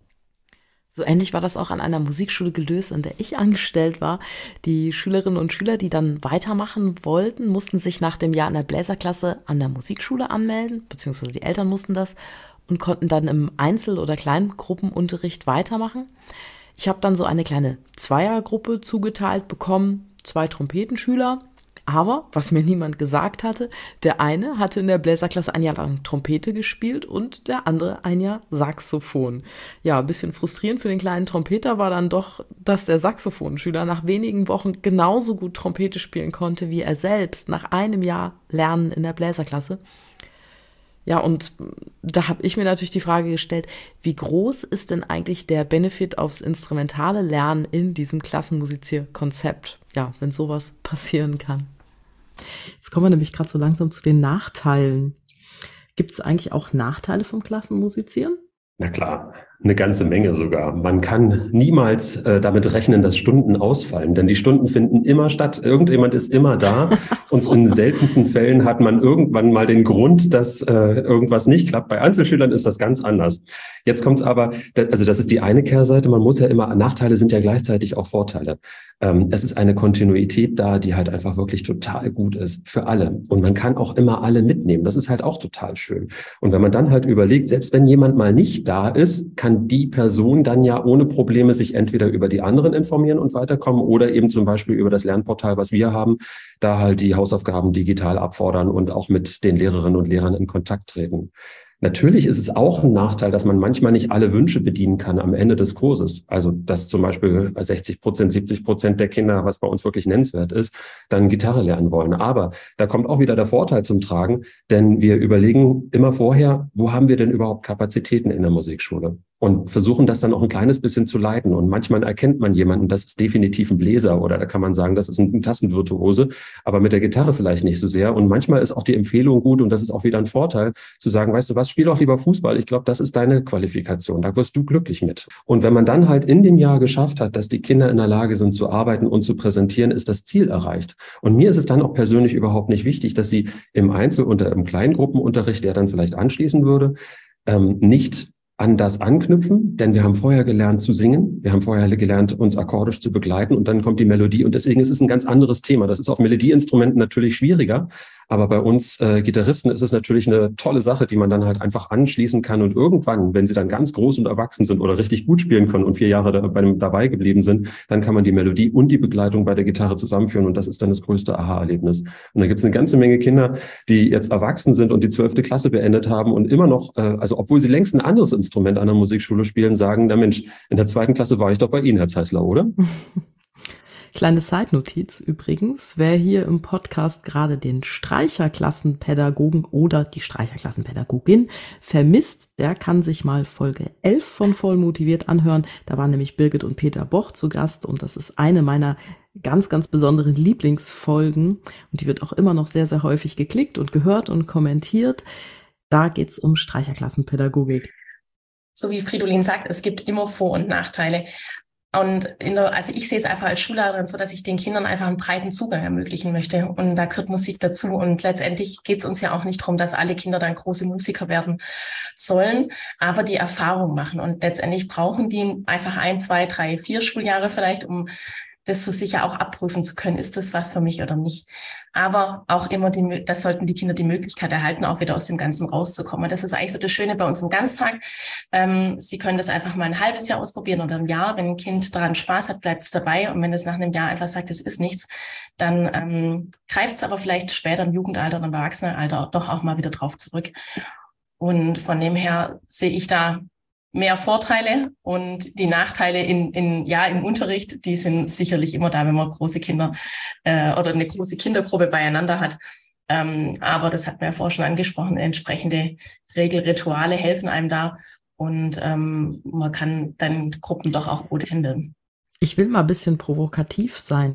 So ähnlich war das auch an einer Musikschule gelöst, an der ich angestellt war. Die Schülerinnen und Schüler, die dann weitermachen wollten, mussten sich nach dem Jahr in der Bläserklasse an der Musikschule anmelden, beziehungsweise die Eltern mussten das, und konnten dann im Einzel- oder Kleingruppenunterricht weitermachen. Ich habe dann so eine kleine Zweiergruppe zugeteilt bekommen, zwei Trompetenschüler, Aber, was mir niemand gesagt hatte, der eine hatte in der Bläserklasse ein Jahr lang Trompete gespielt und der andere ein Jahr Saxophon. Ja, ein bisschen frustrierend für den kleinen Trompeter war dann doch, dass der Saxophonschüler nach wenigen Wochen genauso gut Trompete spielen konnte wie er selbst nach einem Jahr Lernen in der Bläserklasse. Ja, und da habe ich mir natürlich die Frage gestellt, wie groß ist denn eigentlich der Benefit aufs instrumentale Lernen in diesem Klassenmusizierkonzept? Ja, wenn sowas passieren kann. Jetzt kommen wir nämlich gerade so langsam zu den Nachteilen. Gibt es eigentlich auch Nachteile vom Klassenmusizieren? Na klar, eine ganze Menge sogar. Man kann niemals äh, damit rechnen, dass Stunden ausfallen, denn die Stunden finden immer statt. Irgendjemand ist immer da und so. In seltensten Fällen hat man irgendwann mal den Grund, dass äh, irgendwas nicht klappt. Bei Einzelschülern ist das ganz anders. Jetzt kommt's aber, also das ist die eine Kehrseite, man muss ja immer, Nachteile sind ja gleichzeitig auch Vorteile. Ähm, es ist eine Kontinuität da, die halt einfach wirklich total gut ist für alle. Und man kann auch immer alle mitnehmen. Das ist halt auch total schön. Und wenn man dann halt überlegt, selbst wenn jemand mal nicht da ist, kann die Person dann ja ohne Probleme sich entweder über die anderen informieren und weiterkommen oder eben zum Beispiel über das Lernportal, was wir haben, da halt die Hausaufgaben digital abfordern und auch mit den Lehrerinnen und Lehrern in Kontakt treten. Natürlich ist es auch ein Nachteil, dass man manchmal nicht alle Wünsche bedienen kann am Ende des Kurses. Also, dass zum Beispiel sechzig Prozent, siebzig Prozent der Kinder, was bei uns wirklich nennenswert ist, dann Gitarre lernen wollen. Aber da kommt auch wieder der Vorteil zum Tragen, denn wir überlegen immer vorher, wo haben wir denn überhaupt Kapazitäten in der Musikschule? Und versuchen das dann auch ein kleines bisschen zu leiten. Und manchmal erkennt man jemanden, das ist definitiv ein Bläser oder da kann man sagen, das ist ein Tastenvirtuose, aber mit der Gitarre vielleicht nicht so sehr. Und manchmal ist auch die Empfehlung gut und das ist auch wieder ein Vorteil, zu sagen, weißt du was, spiel doch lieber Fußball. Ich glaube, das ist deine Qualifikation. Da wirst du glücklich mit. Und wenn man dann halt in dem Jahr geschafft hat, dass die Kinder in der Lage sind zu arbeiten und zu präsentieren, ist das Ziel erreicht. Und mir ist es dann auch persönlich überhaupt nicht wichtig, dass sie im Einzel- oder im Kleingruppenunterricht, der dann vielleicht anschließen würde, ähm, nicht an das anknüpfen, denn wir haben vorher gelernt zu singen, wir haben vorher gelernt, uns akkordisch zu begleiten und dann kommt die Melodie und deswegen ist es ein ganz anderes Thema. Das ist auf Melodieinstrumenten natürlich schwieriger, aber bei uns äh, Gitarristen ist es natürlich eine tolle Sache, die man dann halt einfach anschließen kann und irgendwann, wenn sie dann ganz groß und erwachsen sind oder richtig gut spielen können und vier Jahre da, bei dem, dabei geblieben sind, dann kann man die Melodie und die Begleitung bei der Gitarre zusammenführen und das ist dann das größte Aha-Erlebnis. Und da gibt es eine ganze Menge Kinder, die jetzt erwachsen sind und die zwölfte Klasse beendet haben und immer noch, äh, also obwohl sie längst ein anderes Instrument an der Musikschule spielen, sagen, na Mensch, in der zweiten Klasse war ich doch bei Ihnen, Herr Zeissler, oder? Kleine Side-Notiz übrigens, wer hier im Podcast gerade den Streicherklassenpädagogen oder die Streicherklassenpädagogin vermisst, der kann sich mal Folge elf von Voll motiviert anhören. Da waren nämlich Birgit und Peter Boch zu Gast und das ist eine meiner ganz, ganz besonderen Lieblingsfolgen und die wird auch immer noch sehr, sehr häufig geklickt und gehört und kommentiert. Da geht's um Streicherklassenpädagogik. So wie Fridolin sagt, es gibt immer Vor- und Nachteile. Und in der, also ich sehe es einfach als Schulleiterin so, dass ich den Kindern einfach einen breiten Zugang ermöglichen möchte. Und da gehört Musik dazu. Und letztendlich geht es uns ja auch nicht darum, dass alle Kinder dann große Musiker werden sollen, aber die Erfahrung machen. Und letztendlich brauchen die einfach ein, zwei, drei, vier Schuljahre vielleicht, um das für sich ja auch abprüfen zu können, ist das was für mich oder nicht. Aber auch immer, die, das sollten die Kinder die Möglichkeit erhalten, auch wieder aus dem Ganzen rauszukommen. Und das ist eigentlich so das Schöne bei uns im Ganztag. Ähm, Sie können das einfach mal ein halbes Jahr ausprobieren oder ein Jahr. Wenn ein Kind daran Spaß hat, bleibt es dabei. Und wenn es nach einem Jahr einfach sagt, es ist nichts, dann ähm, greift es aber vielleicht später im Jugendalter oder im Erwachsenenalter doch auch mal wieder drauf zurück. Und von dem her sehe ich da mehr Vorteile und die Nachteile in, in, ja, im Unterricht, die sind sicherlich immer da, wenn man große Kinder äh, oder eine große Kindergruppe beieinander hat. Ähm, aber das hat man ja vorher schon angesprochen, entsprechende Regelrituale helfen einem da und ähm, man kann dann Gruppen doch auch gut handeln. Ich will mal ein bisschen provokativ sein.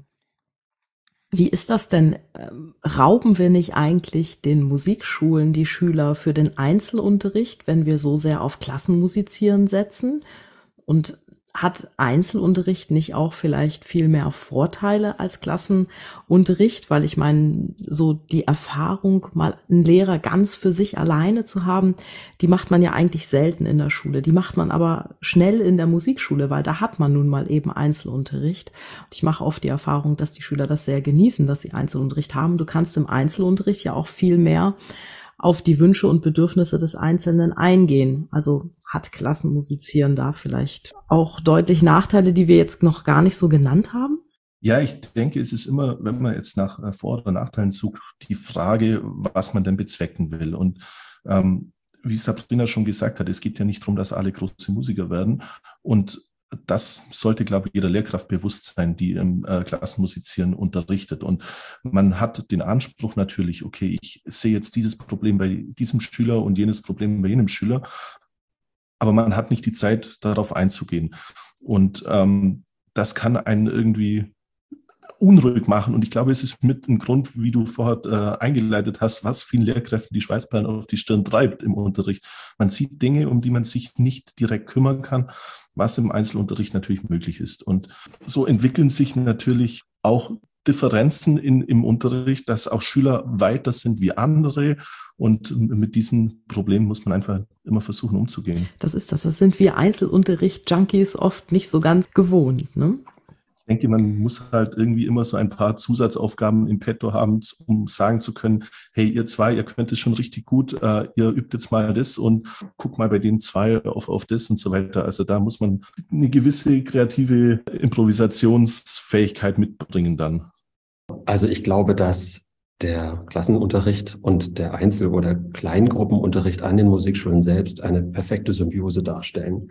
Wie ist das denn? Rauben wir nicht eigentlich den Musikschulen die Schüler für den Einzelunterricht, wenn wir so sehr auf Klassenmusizieren setzen? Und hat Einzelunterricht nicht auch vielleicht viel mehr Vorteile als Klassenunterricht? Weil ich meine, so die Erfahrung, mal einen Lehrer ganz für sich alleine zu haben, die macht man ja eigentlich selten in der Schule. Die macht man aber schnell in der Musikschule, weil da hat man nun mal eben Einzelunterricht. Und ich mache oft die Erfahrung, dass die Schüler das sehr genießen, dass sie Einzelunterricht haben. Du kannst im Einzelunterricht ja auch viel mehr auf die Wünsche und Bedürfnisse des Einzelnen eingehen. Also hat Klassenmusizieren da vielleicht auch deutlich Nachteile, die wir jetzt noch gar nicht so genannt haben? Ja, ich denke, es ist immer, wenn man jetzt nach Vor- oder Nachteilen sucht, die Frage, was man denn bezwecken will. Und ähm, wie Sabrina schon gesagt hat, es geht ja nicht darum, dass alle große Musiker werden. Und das sollte, glaube ich, jeder Lehrkraft bewusst sein, die im äh, Klassenmusizieren unterrichtet. Und man hat den Anspruch natürlich, okay, ich sehe jetzt dieses Problem bei diesem Schüler und jenes Problem bei jenem Schüler, aber man hat nicht die Zeit, darauf einzugehen. Und ähm, das kann einen irgendwie unruhig machen. Und ich glaube, es ist mit ein Grund, wie du vorher äh, eingeleitet hast, was vielen Lehrkräften die Schweißperlen auf die Stirn treibt im Unterricht. Man sieht Dinge, um die man sich nicht direkt kümmern kann, was im Einzelunterricht natürlich möglich ist. Und so entwickeln sich natürlich auch Differenzen in, im Unterricht, dass auch Schüler weiter sind wie andere. Und mit diesen Problemen muss man einfach immer versuchen, umzugehen. Das ist das. Das sind wir Einzelunterricht-Junkies oft nicht so ganz gewohnt, ne? Ich denke, man muss halt irgendwie immer so ein paar Zusatzaufgaben im Petto haben, um sagen zu können, hey, ihr zwei, ihr könnt es schon richtig gut, äh, ihr übt jetzt mal das und guckt mal bei den zwei auf, auf das und so weiter. Also da muss man eine gewisse kreative Improvisationsfähigkeit mitbringen dann. Also ich glaube, dass der Klassenunterricht und der Einzel- oder Kleingruppenunterricht an den Musikschulen selbst eine perfekte Symbiose darstellen.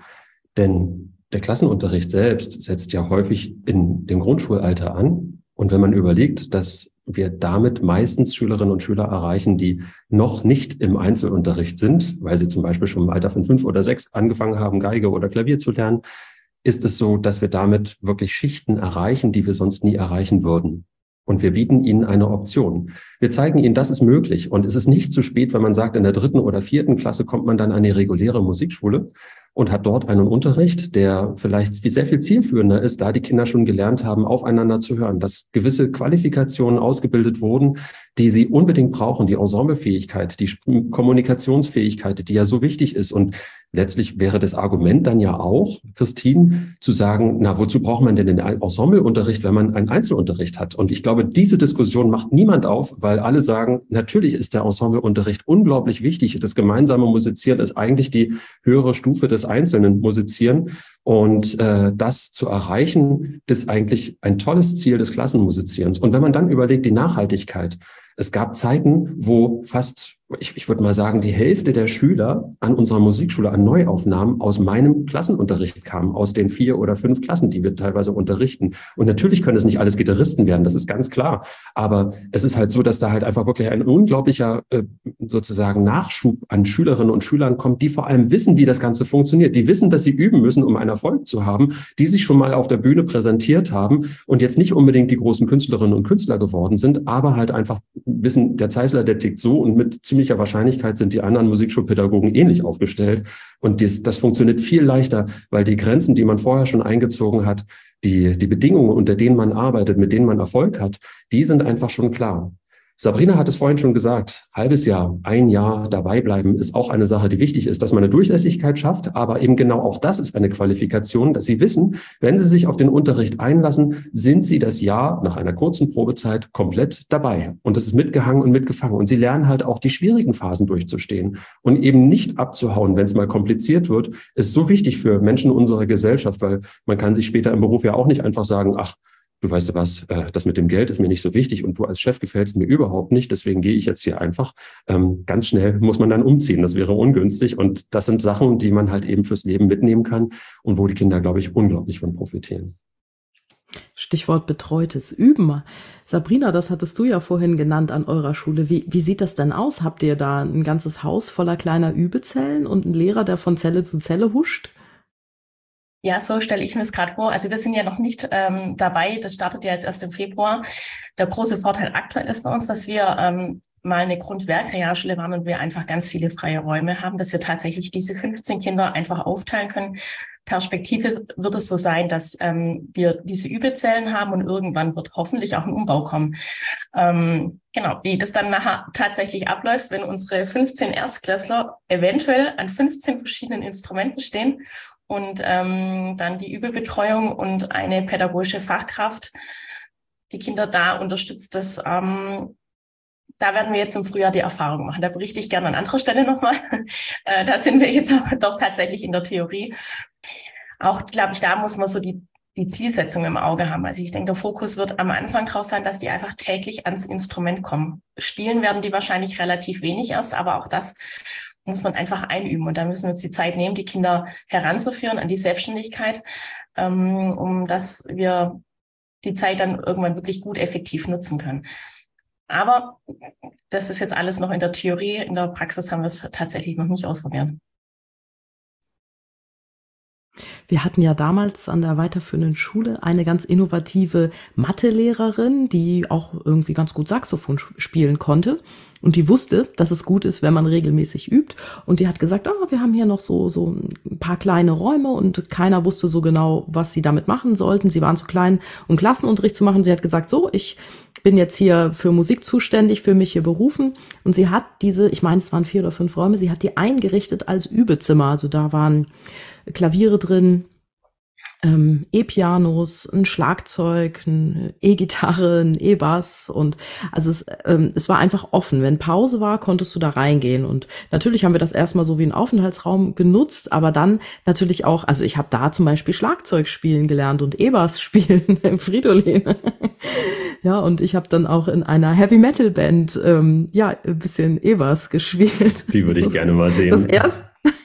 Denn der Klassenunterricht selbst setzt ja häufig in dem Grundschulalter an. Und wenn man überlegt, dass wir damit meistens Schülerinnen und Schüler erreichen, die noch nicht im Einzelunterricht sind, weil sie zum Beispiel schon im Alter von fünf oder sechs angefangen haben, Geige oder Klavier zu lernen, ist es so, dass wir damit wirklich Schichten erreichen, die wir sonst nie erreichen würden. Und wir bieten ihnen eine Option. Wir zeigen ihnen, das ist möglich. Und es ist nicht zu spät, wenn man sagt, in der dritten oder vierten Klasse kommt man dann an die reguläre Musikschule und hat dort einen Unterricht, der vielleicht sehr viel zielführender ist, da die Kinder schon gelernt haben, aufeinander zu hören, dass gewisse Qualifikationen ausgebildet wurden, die sie unbedingt brauchen, die Ensemblefähigkeit, die Kommunikationsfähigkeit, die ja so wichtig ist. Und letztlich wäre das Argument dann ja auch, Christine, zu sagen, na, wozu braucht man denn den Ensembleunterricht, wenn man einen Einzelunterricht hat? Und ich glaube, diese Diskussion macht niemand auf, weil alle sagen, natürlich ist der Ensembleunterricht unglaublich wichtig. Das gemeinsame Musizieren ist eigentlich die höhere Stufe des einzelnen Musizieren. Und äh, das zu erreichen, ist eigentlich ein tolles Ziel des Klassenmusizierens. Und wenn man dann überlegt, die Nachhaltigkeit, es gab Zeiten, wo fast, ich, ich würde mal sagen, die Hälfte der Schüler an unserer Musikschule an Neuaufnahmen aus meinem Klassenunterricht kamen, aus den vier oder fünf Klassen, die wir teilweise unterrichten. Und natürlich können es nicht alles Gitarristen werden, das ist ganz klar. Aber es ist halt so, dass da halt einfach wirklich ein unglaublicher äh, sozusagen Nachschub an Schülerinnen und Schülern kommt, die vor allem wissen, wie das Ganze funktioniert. Die wissen, dass sie üben müssen, um einen Erfolg zu haben, die sich schon mal auf der Bühne präsentiert haben und jetzt nicht unbedingt die großen Künstlerinnen und Künstler geworden sind, aber halt einfach wissen, der Zeisler, der tickt so und mit ziemlicher Wahrscheinlichkeit sind die anderen Musikschulpädagogen ähnlich aufgestellt. Und dies, das funktioniert viel leichter, weil die Grenzen, die man vorher schon eingezogen hat, die, die Bedingungen, unter denen man arbeitet, mit denen man Erfolg hat, die sind einfach schon klar. Sabrina hat es vorhin schon gesagt, halbes Jahr, ein Jahr dabei bleiben ist auch eine Sache, die wichtig ist, dass man eine Durchlässigkeit schafft, aber eben genau auch das ist eine Qualifikation, dass sie wissen, wenn sie sich auf den Unterricht einlassen, sind sie das Jahr nach einer kurzen Probezeit komplett dabei. Und das ist mitgehangen und mitgefangen. Und sie lernen halt auch die schwierigen Phasen durchzustehen und eben nicht abzuhauen, wenn es mal kompliziert wird, ist so wichtig für Menschen unserer Gesellschaft, weil man kann sich später im Beruf ja auch nicht einfach sagen, ach, du weißt du was, äh, das mit dem Geld ist mir nicht so wichtig und du als Chef gefällst mir überhaupt nicht, deswegen gehe ich jetzt hier einfach. Ähm, ganz schnell muss man dann umziehen, das wäre ungünstig und das sind Sachen, die man halt eben fürs Leben mitnehmen kann und wo die Kinder, glaube ich, unglaublich von profitieren. Stichwort betreutes Üben. Sabrina, das hattest du ja vorhin genannt an eurer Schule. Wie, wie sieht das denn aus? Habt ihr da ein ganzes Haus voller kleiner Übezellen und einen Lehrer, der von Zelle zu Zelle huscht? Ja, so stelle ich mir das gerade vor. Also wir sind ja noch nicht ähm, dabei. Das startet ja jetzt erst im Februar. Der große Vorteil aktuell ist bei uns, dass wir ähm, mal eine Grundwerk-Realschule waren und wir einfach ganz viele freie Räume haben, dass wir tatsächlich diese fünfzehn Kinder einfach aufteilen können. Perspektive wird es so sein, dass ähm, wir diese Übezellen haben und irgendwann wird hoffentlich auch ein Umbau kommen. Ähm, genau, wie das dann nachher tatsächlich abläuft, wenn unsere fünfzehn Erstklässler eventuell an fünfzehn verschiedenen Instrumenten stehen und ähm, dann die Übebetreuung und eine pädagogische Fachkraft die Kinder da unterstützt. Das, ähm, da werden wir jetzt im Frühjahr die Erfahrung machen. Da berichte ich gerne an anderer Stelle nochmal. Äh, da sind wir jetzt aber doch tatsächlich in der Theorie. Auch, glaube ich, da muss man so die die Zielsetzung im Auge haben. Also ich denke, der Fokus wird am Anfang draus sein, dass die einfach täglich ans Instrument kommen. Spielen werden die wahrscheinlich relativ wenig erst, aber auch das muss man einfach einüben. Und da müssen wir uns die Zeit nehmen, die Kinder heranzuführen an die Selbstständigkeit, ähm, um dass wir die Zeit dann irgendwann wirklich gut effektiv nutzen können. Aber das ist jetzt alles noch in der Theorie. In der Praxis haben wir es tatsächlich noch nicht ausprobiert. Wir hatten ja damals an der weiterführenden Schule eine ganz innovative Mathelehrerin, die auch irgendwie ganz gut Saxophon spielen konnte. Und die wusste, dass es gut ist, wenn man regelmäßig übt. Und die hat gesagt, ah, wir haben hier noch so, so ein paar kleine Räume und keiner wusste so genau, was sie damit machen sollten. Sie waren zu klein, um Klassenunterricht zu machen. Sie hat gesagt, so, ich bin jetzt hier für Musik zuständig, für mich hier berufen. Und sie hat diese, ich meine, es waren vier oder fünf Räume, sie hat die eingerichtet als Übezimmer. Also da waren Klaviere drin, ähm, E-Pianos, ein Schlagzeug, eine E-Gitarre, ein E-Bass und also es, ähm, es war einfach offen. Wenn Pause war, konntest du da reingehen und natürlich haben wir das erstmal so wie einen Aufenthaltsraum genutzt, aber dann natürlich auch, also ich habe da zum Beispiel Schlagzeug spielen gelernt und E-Bass spielen im Fridolin. Ja, und ich habe dann auch in einer Heavy-Metal-Band ähm, ja ein bisschen E-Bass gespielt. Die würde ich das, gerne mal sehen. Das erste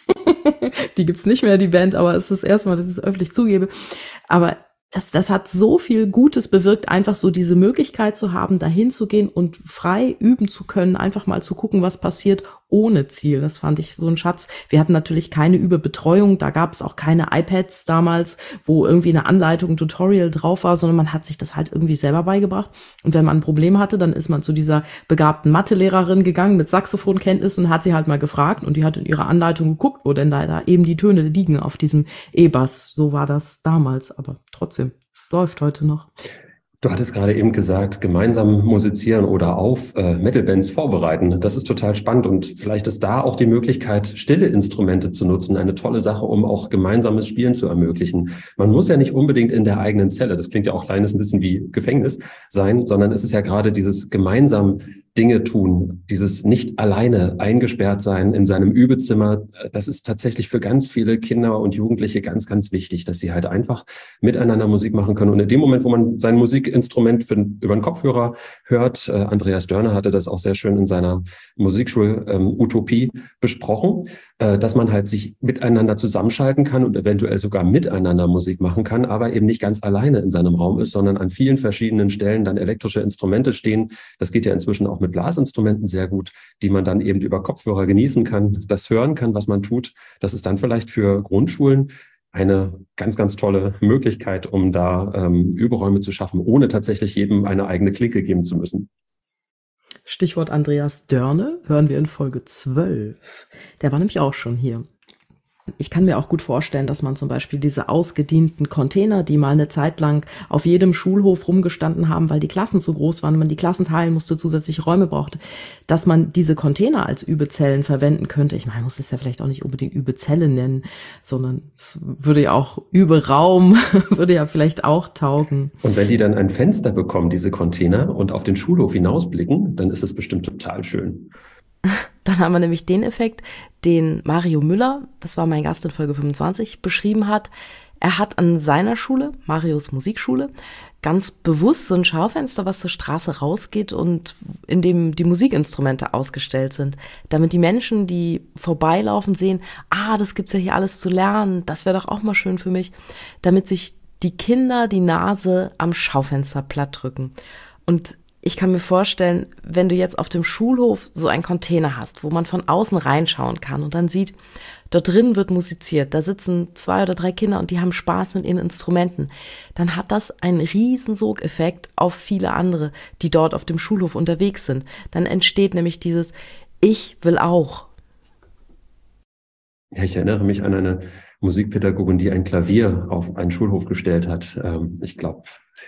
Die gibt's nicht mehr, die Band, aber es ist das erste Mal, dass ich es öffentlich zugebe. Aber das, das hat so viel Gutes bewirkt, einfach so diese Möglichkeit zu haben, dahin zu gehen und frei üben zu können, einfach mal zu gucken, was passiert ohne Ziel. Das fand ich so ein Schatz. Wir hatten natürlich keine Überbetreuung, da gab es auch keine iPads damals, wo irgendwie eine Anleitung, ein Tutorial drauf war, sondern man hat sich das halt irgendwie selber beigebracht. Und wenn man ein Problem hatte, dann ist man zu dieser begabten Mathelehrerin gegangen mit Saxophonkenntnissen und hat sie halt mal gefragt und die hat in ihrer Anleitung geguckt, wo denn da, da eben die Töne liegen auf diesem E-Bass. So war das damals, aber trotzdem, es läuft heute noch. Du hattest gerade eben gesagt, gemeinsam musizieren oder auf äh, Metal-Bands vorbereiten. Das ist total spannend und vielleicht ist da auch die Möglichkeit, stille Instrumente zu nutzen, eine tolle Sache, um auch gemeinsames Spielen zu ermöglichen. Man muss ja nicht unbedingt in der eigenen Zelle, das klingt ja auch kleines ein bisschen wie Gefängnis sein, sondern es ist ja gerade dieses gemeinsam Dinge tun, dieses nicht alleine eingesperrt sein in seinem Übezimmer, das ist tatsächlich für ganz viele Kinder und Jugendliche ganz, ganz wichtig, dass sie halt einfach miteinander Musik machen können. Und in dem Moment, wo man sein Musikinstrument für, über den Kopfhörer hört, äh, Andreas Dörner hatte das auch sehr schön in seiner Musikschul ähm, Utopie besprochen, äh, dass man halt sich miteinander zusammenschalten kann und eventuell sogar miteinander Musik machen kann, aber eben nicht ganz alleine in seinem Raum ist, sondern an vielen verschiedenen Stellen dann elektrische Instrumente stehen. Das geht ja inzwischen auch mit Blasinstrumenten sehr gut, die man dann eben über Kopfhörer genießen kann, das hören kann, was man tut. Das ist dann vielleicht für Grundschulen eine ganz, ganz tolle Möglichkeit, um da ähm, Überräume zu schaffen, ohne tatsächlich jedem eine eigene Clique geben zu müssen. Stichwort Andreas Dörne hören wir in Folge zwölf. Der war nämlich auch schon hier. Ich kann mir auch gut vorstellen, dass man zum Beispiel diese ausgedienten Container, die mal eine Zeit lang auf jedem Schulhof rumgestanden haben, weil die Klassen zu groß waren und man die Klassen teilen musste, zusätzliche Räume brauchte, dass man diese Container als Übezellen verwenden könnte. Ich meine, man muss es ja vielleicht auch nicht unbedingt Übezelle nennen, sondern es würde ja auch Überraum, würde ja vielleicht auch taugen. Und wenn die dann ein Fenster bekommen, diese Container, und auf den Schulhof hinausblicken, dann ist es bestimmt total schön. Dann haben wir nämlich den Effekt, den Mario Müller, das war mein Gast in Folge fünfundzwanzig, beschrieben hat. Er hat an seiner Schule, Marios Musikschule, ganz bewusst so ein Schaufenster, was zur Straße rausgeht und in dem die Musikinstrumente ausgestellt sind, damit die Menschen, die vorbeilaufen, sehen, ah, das gibt's ja hier alles zu lernen, das wäre doch auch mal schön für mich, damit sich die Kinder die Nase am Schaufenster platt drücken. Und ich kann mir vorstellen, wenn du jetzt auf dem Schulhof so einen Container hast, wo man von außen reinschauen kann und dann sieht, dort drin wird musiziert, da sitzen zwei oder drei Kinder und die haben Spaß mit ihren Instrumenten, dann hat das einen riesen Sogeffekt auf viele andere, die dort auf dem Schulhof unterwegs sind. Dann entsteht nämlich dieses Ich will auch. Ja, ich erinnere mich an eine Musikpädagogin, die ein Klavier auf einen Schulhof gestellt hat. Ähm, ich glaube,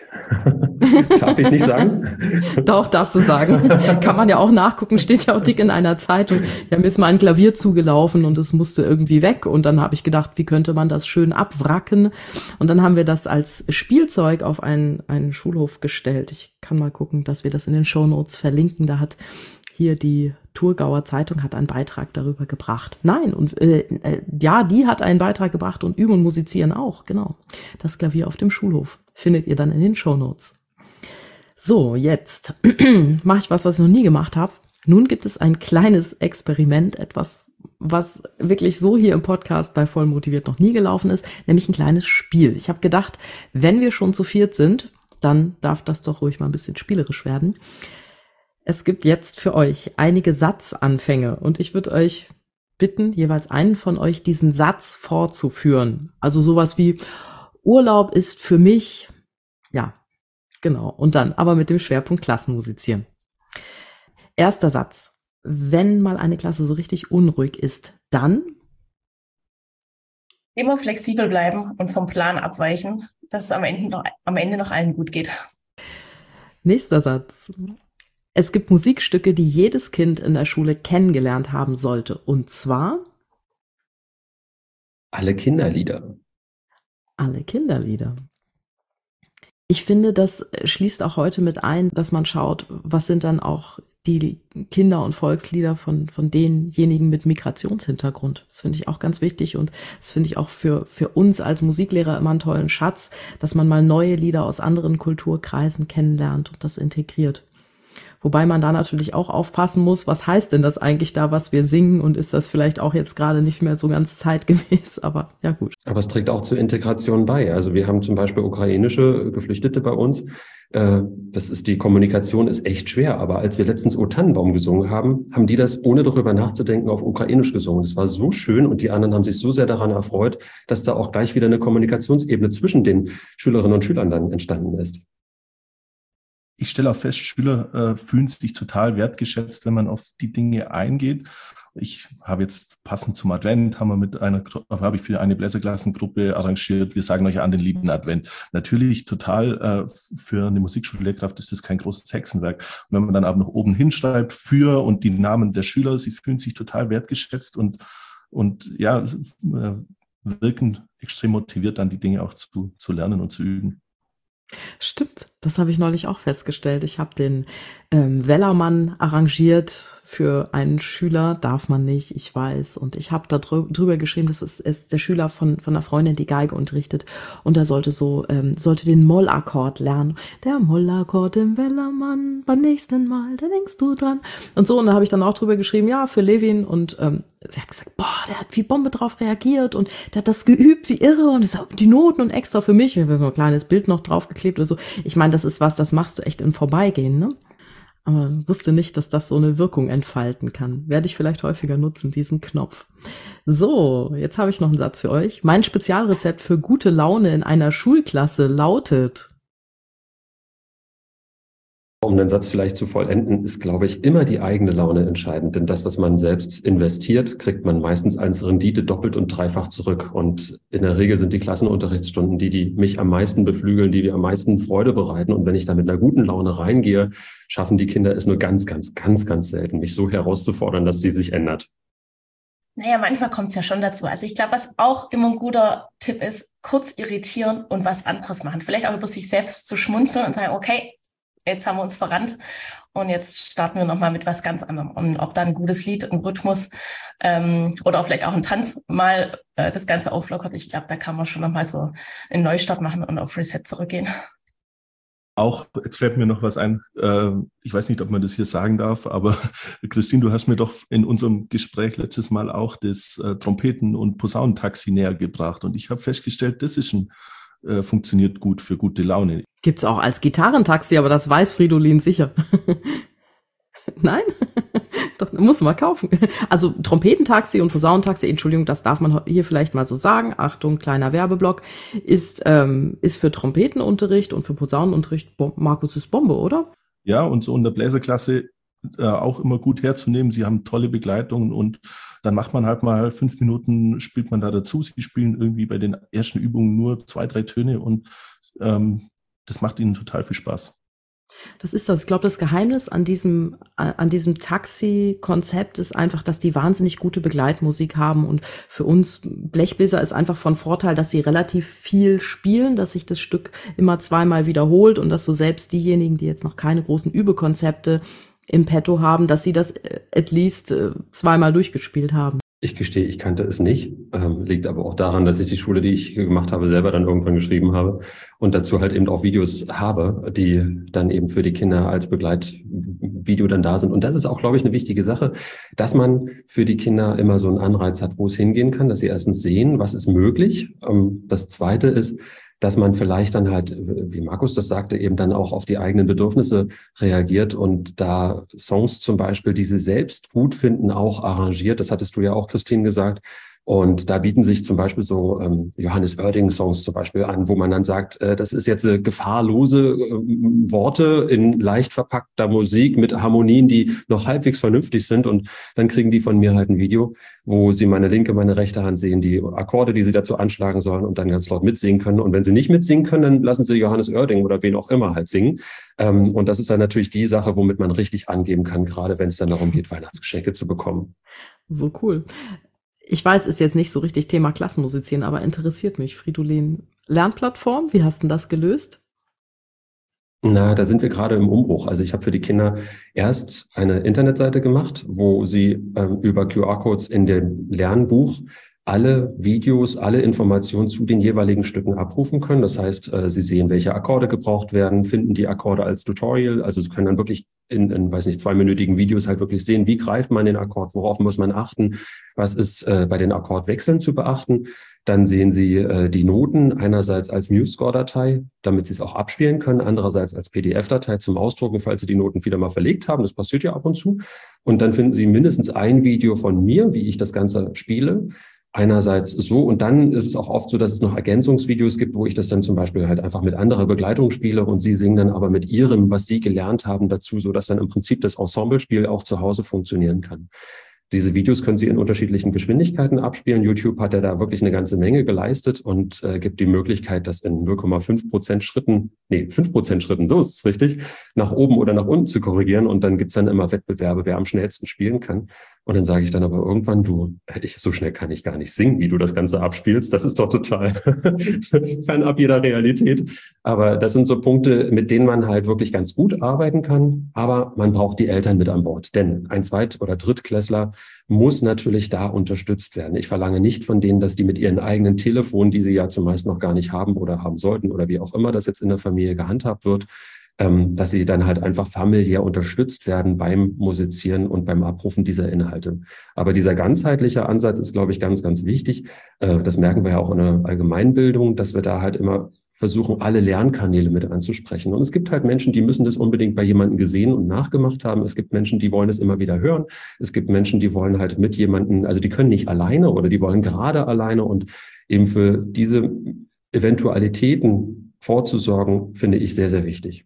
darf ich nicht sagen? Doch, darfst du sagen. Kann man ja auch nachgucken, steht ja auch dick in einer Zeitung. Ja, mir ist mal ein Klavier zugelaufen und es musste irgendwie weg. Und dann habe ich gedacht, wie könnte man das schön abwracken? Und dann haben wir das als Spielzeug auf einen, einen Schulhof gestellt. Ich kann mal gucken, dass wir das in den Shownotes verlinken. Da hat hier die Thurgauer Zeitung hat einen Beitrag darüber gebracht. Nein, und äh, äh, ja, die hat einen Beitrag gebracht und Üben und Musizieren auch, genau. Das Klavier auf dem Schulhof findet ihr dann in den Shownotes. So, jetzt mache ich was, was ich noch nie gemacht habe. Nun gibt es ein kleines Experiment, etwas, was wirklich so hier im Podcast bei Voll motiviert noch nie gelaufen ist, nämlich ein kleines Spiel. Ich habe gedacht, wenn wir schon zu viert sind, dann darf das doch ruhig mal ein bisschen spielerisch werden. Es gibt jetzt für euch einige Satzanfänge und ich würde euch bitten, jeweils einen von euch diesen Satz fortzuführen. Also sowas wie Urlaub ist für mich, ja, genau. Und dann aber mit dem Schwerpunkt Klassenmusizieren. Erster Satz. Wenn mal eine Klasse so richtig unruhig ist, dann immer flexibel bleiben und vom Plan abweichen, dass es am Ende noch, am Ende noch allen gut geht. Nächster Satz. Es gibt Musikstücke, die jedes Kind in der Schule kennengelernt haben sollte. Und zwar alle Kinderlieder. Alle Kinderlieder. Ich finde, das schließt auch heute mit ein, dass man schaut, was sind dann auch die Kinder- und Volkslieder von, von denjenigen mit Migrationshintergrund. Das finde ich auch ganz wichtig und das finde ich auch für, für uns als Musiklehrer immer einen tollen Schatz, dass man mal neue Lieder aus anderen Kulturkreisen kennenlernt und das integriert. Wobei man da natürlich auch aufpassen muss, was heißt denn das eigentlich da, was wir singen und ist das vielleicht auch jetzt gerade nicht mehr so ganz zeitgemäß, aber ja gut. Aber es trägt auch zur Integration bei. Also wir haben zum Beispiel ukrainische Geflüchtete bei uns. Das ist, die Kommunikation ist echt schwer, aber als wir letztens O Tannenbaum gesungen haben, haben die das, ohne darüber nachzudenken, auf Ukrainisch gesungen. Das war so schön und die anderen haben sich so sehr daran erfreut, dass da auch gleich wieder eine Kommunikationsebene zwischen den Schülerinnen und Schülern dann entstanden ist. Ich stelle auch fest, Schüler äh, fühlen sich total wertgeschätzt, wenn man auf die Dinge eingeht. Ich habe jetzt passend zum Advent, haben wir mit einer, habe ich für eine Bläserklassengruppe arrangiert. Wir sagen euch an den lieben Advent. Natürlich total, äh, für eine Musikschullehrkraft ist das kein großes Hexenwerk. Und wenn man dann aber noch oben hinschreibt, für und die Namen der Schüler, sie fühlen sich total wertgeschätzt und, und ja, äh, wirken extrem motiviert, dann die Dinge auch zu, zu lernen und zu üben. Stimmt, das habe ich neulich auch festgestellt. Ich habe den ähm, Wellermann arrangiert für einen Schüler, darf man nicht, ich weiß. Und ich habe da drü- drüber geschrieben, das ist, ist der Schüler von von einer Freundin, die Geige unterrichtet. Und er sollte so, ähm, sollte den Mollakkord lernen. Der Mollakkord im Wellermann, beim nächsten Mal, da denkst du dran. Und so, und da habe ich dann auch drüber geschrieben, ja, für Levin. Und ähm, sie hat gesagt, boah, der hat wie Bombe drauf reagiert und der hat das geübt wie irre und so, die Noten und extra für mich. Ich habe so ein kleines Bild noch draufgeklebt oder so. Ich meine, das ist was, das machst du echt im Vorbeigehen, ne? Aber ich wusste nicht, dass das so eine Wirkung entfalten kann. Werde ich vielleicht häufiger nutzen, diesen Knopf. So, jetzt habe ich noch einen Satz für euch. Mein Spezialrezept für gute Laune in einer Schulklasse lautet: Um den Satz vielleicht zu vollenden, ist, glaube ich, immer die eigene Laune entscheidend. Denn das, was man selbst investiert, kriegt man meistens als Rendite doppelt und dreifach zurück. Und in der Regel sind die Klassenunterrichtsstunden die, die mich am meisten beflügeln, die mir am meisten Freude bereiten. Und wenn ich da mit einer guten Laune reingehe, schaffen die Kinder es nur ganz, ganz, ganz, ganz selten, mich so herauszufordern, dass sie sich ändert. Naja, manchmal kommt es ja schon dazu. Also ich glaube, was auch immer ein guter Tipp ist, kurz irritieren und was anderes machen. Vielleicht auch über sich selbst zu schmunzeln und sagen, okay, jetzt haben wir uns verrannt und jetzt starten wir nochmal mit was ganz anderem. Und ob da ein gutes Lied, ein Rhythmus ähm, oder auch vielleicht auch ein Tanz mal äh, das Ganze auflockert, ich glaube, da kann man schon nochmal so einen Neustart machen und auf Reset zurückgehen. Auch, jetzt fällt mir noch was ein, äh, ich weiß nicht, ob man das hier sagen darf, aber Christine, du hast mir doch in unserem Gespräch letztes Mal auch das äh, Trompeten- und Posaunentaxi näher gebracht und ich habe festgestellt, das ist ein Äh, funktioniert gut für gute Laune. Gibt's auch als Gitarrentaxi, aber das weiß Fridolin sicher. Nein? Doch, muss man kaufen. Also Trompetentaxi und Posaunentaxi, Entschuldigung, das darf man hier vielleicht mal so sagen. Achtung, kleiner Werbeblock, ist, ähm, ist für Trompetenunterricht und für Posaunenunterricht, Bom- Markus, ist Bombe, oder? Ja, und so in der Bläserklasse äh, auch immer gut herzunehmen. Sie haben tolle Begleitungen und dann macht man halt mal fünf Minuten, spielt man da dazu. Sie spielen irgendwie bei den ersten Übungen nur zwei, drei Töne und ähm, das macht ihnen total viel Spaß. Das ist das. Ich glaube, das Geheimnis an diesem, an diesem Taxi-Konzept ist einfach, dass die wahnsinnig gute Begleitmusik haben. Und für uns Blechbläser ist einfach von Vorteil, dass sie relativ viel spielen, dass sich das Stück immer zweimal wiederholt und dass so selbst diejenigen, die jetzt noch keine großen Übekonzepte im Petto haben, dass Sie das at least zweimal durchgespielt haben? Ich gestehe, ich kannte es nicht. Ähm, liegt aber auch daran, dass ich die Schule, die ich gemacht habe, selber dann irgendwann geschrieben habe und dazu halt eben auch Videos habe, die dann eben für die Kinder als Begleitvideo dann da sind. Und das ist auch, glaube ich, eine wichtige Sache, dass man für die Kinder immer so einen Anreiz hat, wo es hingehen kann, dass sie erstens sehen, was ist möglich. Ähm, das Zweite ist, dass man vielleicht dann halt, wie Markus das sagte, eben dann auch auf die eigenen Bedürfnisse reagiert und da Songs zum Beispiel, die sie selbst gut finden, auch arrangiert. Das hattest du ja auch, Christine, gesagt. Und da bieten sich zum Beispiel so ähm, Johannes Oerding-Songs zum Beispiel an, wo man dann sagt, äh, das ist jetzt äh, gefahrlose äh, Worte in leicht verpackter Musik mit Harmonien, die noch halbwegs vernünftig sind. Und dann kriegen die von mir halt ein Video, wo sie meine linke, meine rechte Hand sehen, die Akkorde, die sie dazu anschlagen sollen und dann ganz laut mitsingen können. Und wenn sie nicht mitsingen können, dann lassen sie Johannes Oerding oder wen auch immer halt singen. Ähm, und das ist dann natürlich die Sache, womit man richtig angeben kann, gerade wenn es dann darum geht, Weihnachtsgeschenke zu bekommen. So cool. Ich weiß, ist jetzt nicht so richtig Thema Klassenmusizieren, aber interessiert mich. Fridolin, Lernplattform, wie hast du das gelöst? Na, da sind wir gerade im Umbruch. Also ich habe für die Kinder erst eine Internetseite gemacht, wo sie ähm, über Q R-Codes in dem Lernbuch alle Videos, alle Informationen zu den jeweiligen Stücken abrufen können. Das heißt, äh, sie sehen, welche Akkorde gebraucht werden, finden die Akkorde als Tutorial. Also sie können dann wirklich in, in weiß nicht, zweiminütigen Videos halt wirklich sehen, wie greift man den Akkord, worauf muss man achten, was ist äh, bei den Akkordwechseln zu beachten. Dann sehen Sie äh, die Noten einerseits als MuseScore-Datei, damit Sie es auch abspielen können, andererseits als P D F-Datei zum Ausdrucken, falls Sie die Noten wieder mal verlegt haben. Das passiert ja ab und zu. Und dann finden Sie mindestens ein Video von mir, wie ich das Ganze spiele. Einerseits so, und dann ist es auch oft so, dass es noch Ergänzungsvideos gibt, wo ich das dann zum Beispiel halt einfach mit anderer Begleitung spiele und sie singen dann aber mit ihrem, was sie gelernt haben, dazu, so dass dann im Prinzip das Ensemblespiel auch zu Hause funktionieren kann. Diese Videos können Sie in unterschiedlichen Geschwindigkeiten abspielen. YouTube hat ja da wirklich eine ganze Menge geleistet und äh, gibt die Möglichkeit, das in null Komma fünf Prozent Schritten, nee, fünf Prozent Schritten, so ist es richtig, nach oben oder nach unten zu korrigieren. Und dann gibt's dann immer Wettbewerbe, wer am schnellsten spielen kann. Und dann sage ich dann aber irgendwann, du, ich, so schnell kann ich gar nicht singen, wie du das Ganze abspielst. Das ist doch total fernab jeder Realität. Aber das sind so Punkte, mit denen man halt wirklich ganz gut arbeiten kann. Aber man braucht die Eltern mit an Bord. Denn ein Zweit- oder Drittklässler muss natürlich da unterstützt werden. Ich verlange nicht von denen, dass die mit ihren eigenen Telefonen, die sie ja zumeist noch gar nicht haben oder haben sollten oder wie auch immer das jetzt in der Familie gehandhabt wird, ähm, dass sie dann halt einfach familiär unterstützt werden beim Musizieren und beim Abrufen dieser Inhalte. Aber dieser ganzheitliche Ansatz ist, glaube ich, ganz, ganz wichtig. Äh, das merken wir ja auch in der Allgemeinbildung, dass wir da halt immer versuchen, alle Lernkanäle mit anzusprechen. Und es gibt halt Menschen, die müssen das unbedingt bei jemandem gesehen und nachgemacht haben. Es gibt Menschen, die wollen es immer wieder hören. Es gibt Menschen, die wollen halt mit jemandem, also die können nicht alleine oder die wollen gerade alleine. Und eben für diese Eventualitäten vorzusorgen, finde ich sehr, sehr wichtig.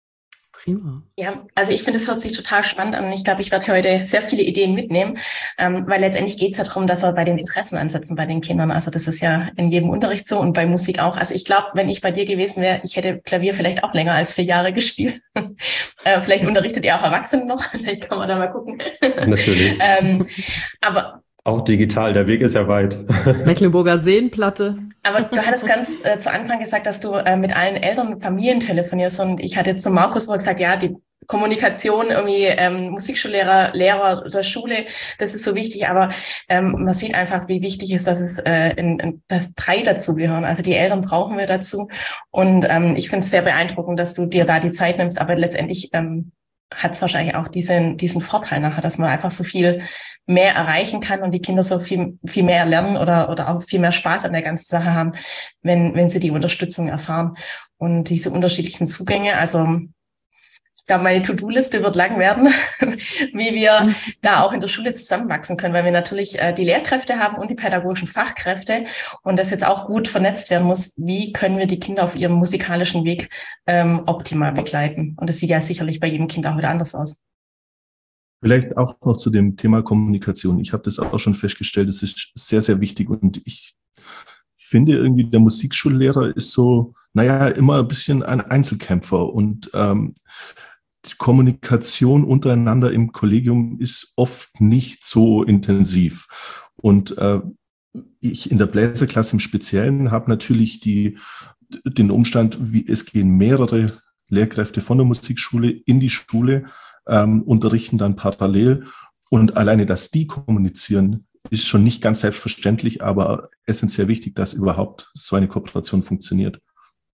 Prima. Ja, also ich finde, es hört sich total spannend an. Ich glaube, ich werde heute sehr viele Ideen mitnehmen, ähm, weil letztendlich geht es ja darum, dass wir bei den Interessen ansetzen bei den Kindern. Also das ist ja in jedem Unterricht so und bei Musik auch. Also ich glaube, wenn ich bei dir gewesen wäre, ich hätte Klavier vielleicht auch länger als vier Jahre gespielt. äh, vielleicht unterrichtet ihr auch Erwachsene noch. Vielleicht kann man da mal gucken. Natürlich. ähm, aber auch digital, der Weg ist ja weit. Mecklenburger Seenplatte. Aber du hattest ganz äh, zu Anfang gesagt, dass du äh, mit allen Eltern und Familien telefonierst. Und ich hatte zu Markus vorher gesagt, ja, die Kommunikation, irgendwie ähm, Musikschullehrer, Lehrer der Schule, das ist so wichtig. Aber ähm, man sieht einfach, wie wichtig ist, dass es äh, in, in, dass drei dazugehören. Also die Eltern brauchen wir dazu. Und ähm, ich finde es sehr beeindruckend, dass du dir da die Zeit nimmst. Aber letztendlich ähm, hat es wahrscheinlich auch diesen diesen Vorteil nachher, dass man einfach so viel mehr erreichen kann und die Kinder so viel viel mehr lernen oder oder auch viel mehr Spaß an der ganzen Sache haben, wenn wenn sie die Unterstützung erfahren und diese unterschiedlichen Zugänge. Also ich glaube, meine To-Do-Liste wird lang werden, wie wir da auch in der Schule zusammenwachsen können, weil wir natürlich äh, die Lehrkräfte haben und die pädagogischen Fachkräfte und das jetzt auch gut vernetzt werden muss. Wie können wir die Kinder auf ihrem musikalischen Weg ähm, optimal begleiten? Und das sieht ja sicherlich bei jedem Kind auch wieder anders aus. Vielleicht auch noch zu dem Thema Kommunikation. Ich habe das auch schon festgestellt, das ist sehr, sehr wichtig und ich finde irgendwie, der Musikschullehrer ist so, naja, immer ein bisschen ein Einzelkämpfer und ähm, die Kommunikation untereinander im Kollegium ist oft nicht so intensiv. Und äh, ich in der Bläserklasse im Speziellen habe natürlich die, den Umstand, wie es gehen mehrere Lehrkräfte von der Musikschule in die Schule. ähm, unterrichten dann parallel. Und alleine, dass die kommunizieren, ist schon nicht ganz selbstverständlich, aber essentiell wichtig, dass überhaupt so eine Kooperation funktioniert.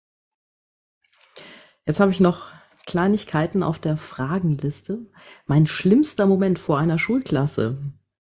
Jetzt habe ich noch Kleinigkeiten auf der Fragenliste. Mein schlimmster Moment vor einer Schulklasse.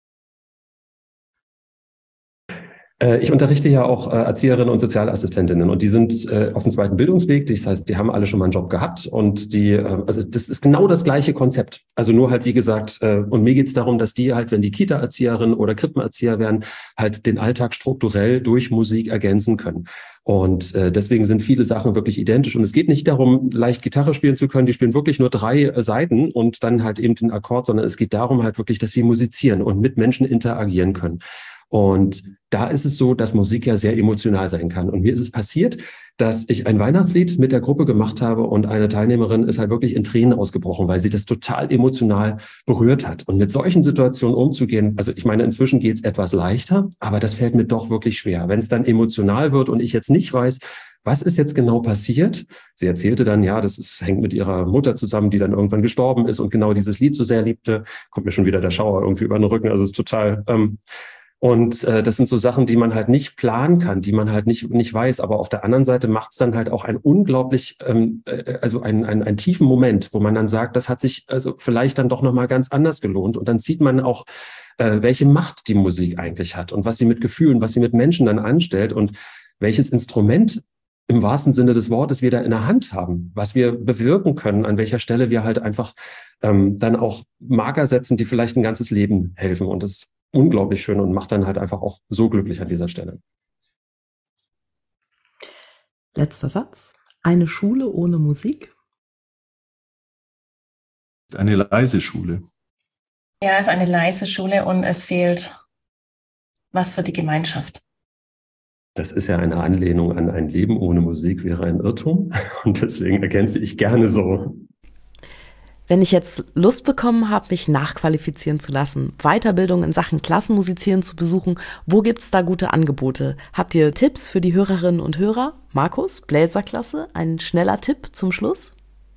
Ich unterrichte ja auch Erzieherinnen und Sozialassistentinnen und die sind auf dem zweiten Bildungsweg. Das heißt, die haben alle schon mal einen Job gehabt und die, also das ist genau das gleiche Konzept. Also nur halt, wie gesagt, und mir geht es darum, dass die halt, wenn die Kita-Erzieherin oder Krippenerzieher werden, halt den Alltag strukturell durch Musik ergänzen können. Und äh, deswegen sind viele Sachen wirklich identisch. Und es geht nicht darum, leicht Gitarre spielen zu können. Die spielen wirklich nur drei äh, Seiten und dann halt eben den Akkord, sondern es geht darum halt wirklich, dass sie musizieren und mit Menschen interagieren können. Und da ist es so, dass Musik ja sehr emotional sein kann. Und mir ist es passiert, dass ich ein Weihnachtslied mit der Gruppe gemacht habe und eine Teilnehmerin ist halt wirklich in Tränen ausgebrochen, weil sie das total emotional berührt hat. Und mit solchen Situationen umzugehen, also ich meine, inzwischen geht es etwas leichter, aber das fällt mir doch wirklich schwer. Wenn es dann emotional wird und ich jetzt nicht weiß, was ist jetzt genau passiert? Sie erzählte dann, ja, das ist, hängt mit ihrer Mutter zusammen, die dann irgendwann gestorben ist und genau dieses Lied so sehr liebte. Kommt mir schon wieder der Schauer irgendwie über den Rücken. Also es ist total... Ähm, Und äh, das sind so Sachen, die man halt nicht planen kann, die man halt nicht nicht weiß. Aber auf der anderen Seite macht es dann halt auch ein unglaublich, ähm, äh, also einen ein, ein tiefen Moment, wo man dann sagt, das hat sich also vielleicht dann doch nochmal ganz anders gelohnt. Und dann sieht man auch, äh, welche Macht die Musik eigentlich hat und was sie mit Gefühlen, was sie mit Menschen dann anstellt und welches Instrument im wahrsten Sinne des Wortes wir da in der Hand haben, was wir bewirken können, an welcher Stelle wir halt einfach ähm, dann auch Marker setzen, die vielleicht ein ganzes Leben helfen. Und das ist unglaublich schön und macht dann halt einfach auch so glücklich an dieser Stelle. Letzter Satz. Eine Schule ohne Musik? Eine leise Schule. Ja, es ist eine leise Schule und es fehlt was für die Gemeinschaft. Das ist ja eine Anlehnung an ein Leben ohne Musik wäre ein Irrtum und deswegen ergänze ich gerne so. Wenn ich jetzt Lust bekommen habe, mich nachqualifizieren zu lassen, Weiterbildung in Sachen Klassenmusizieren zu besuchen, wo gibt's da gute Angebote? Habt ihr Tipps für die Hörerinnen und Hörer? Markus, Bläserklasse, ein schneller Tipp zum Schluss?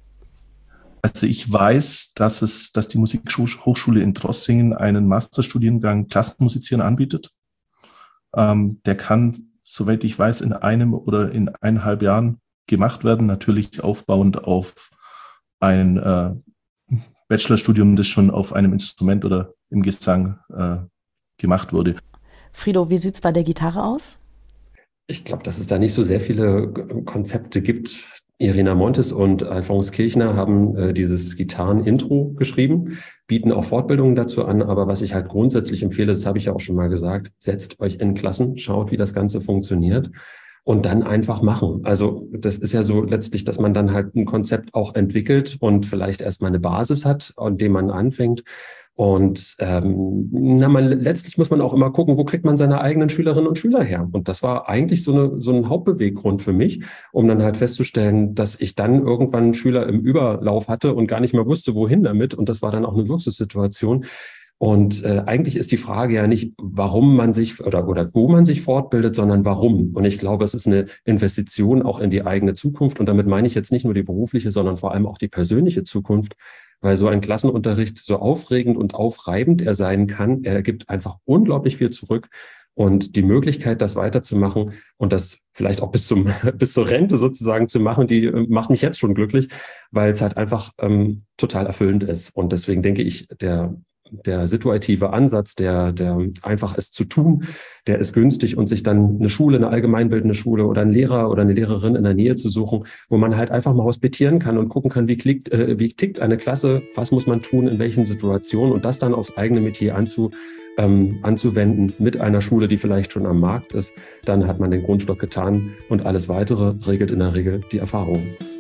Also ich weiß, dass es, dass die Musikhochschule in Trossingen einen Masterstudiengang Klassenmusizieren anbietet. Ähm, der kann, soweit ich weiß, in einem oder in eineinhalb Jahren gemacht werden, natürlich aufbauend auf ein äh, Bachelorstudium, das schon auf einem Instrument oder im Gesang äh, gemacht wurde. Frido, wie sieht's bei der Gitarre aus? Ich glaube, dass es da nicht so sehr viele Konzepte gibt. Irina Montes und Alphonse Kirchner haben äh, dieses Gitarren-Intro geschrieben, bieten auch Fortbildungen dazu an. Aber was ich halt grundsätzlich empfehle, das habe ich ja auch schon mal gesagt, setzt euch in Klassen, schaut, wie das Ganze funktioniert. Und dann einfach machen. Also das ist ja so letztlich, dass man dann halt ein Konzept auch entwickelt und vielleicht erstmal eine Basis hat, an dem man anfängt. Und ähm, na, man, letztlich muss man auch immer gucken, wo kriegt man seine eigenen Schülerinnen und Schüler her. Und das war eigentlich so, eine, so ein Hauptbeweggrund für mich, um dann halt festzustellen, dass ich dann irgendwann einen Schüler im Überlauf hatte und gar nicht mehr wusste, wohin damit. Und das war dann auch eine Luxussituation. Und äh, eigentlich ist die Frage ja nicht, warum man sich oder oder wo man sich fortbildet, sondern warum. Und ich glaube, es ist eine Investition auch in die eigene Zukunft. Und damit meine ich jetzt nicht nur die berufliche, sondern vor allem auch die persönliche Zukunft, weil so ein Klassenunterricht, so aufregend und aufreibend er sein kann, er gibt einfach unglaublich viel zurück. Und die Möglichkeit, das weiterzumachen und das vielleicht auch bis zum bis zur Rente sozusagen zu machen, die äh, macht mich jetzt schon glücklich, weil es halt einfach ähm, total erfüllend ist. Und deswegen denke ich, der Der situative Ansatz, der, der einfach ist zu tun, der ist günstig und sich dann eine Schule, eine allgemeinbildende Schule oder einen Lehrer oder eine Lehrerin in der Nähe zu suchen, wo man halt einfach mal hospitieren kann und gucken kann, wie, klickt, äh, wie tickt eine Klasse, was muss man tun, in welchen Situationen und das dann aufs eigene Metier anzu, ähm, anzuwenden mit einer Schule, die vielleicht schon am Markt ist, dann hat man den Grundstock getan und alles Weitere regelt in der Regel die Erfahrung.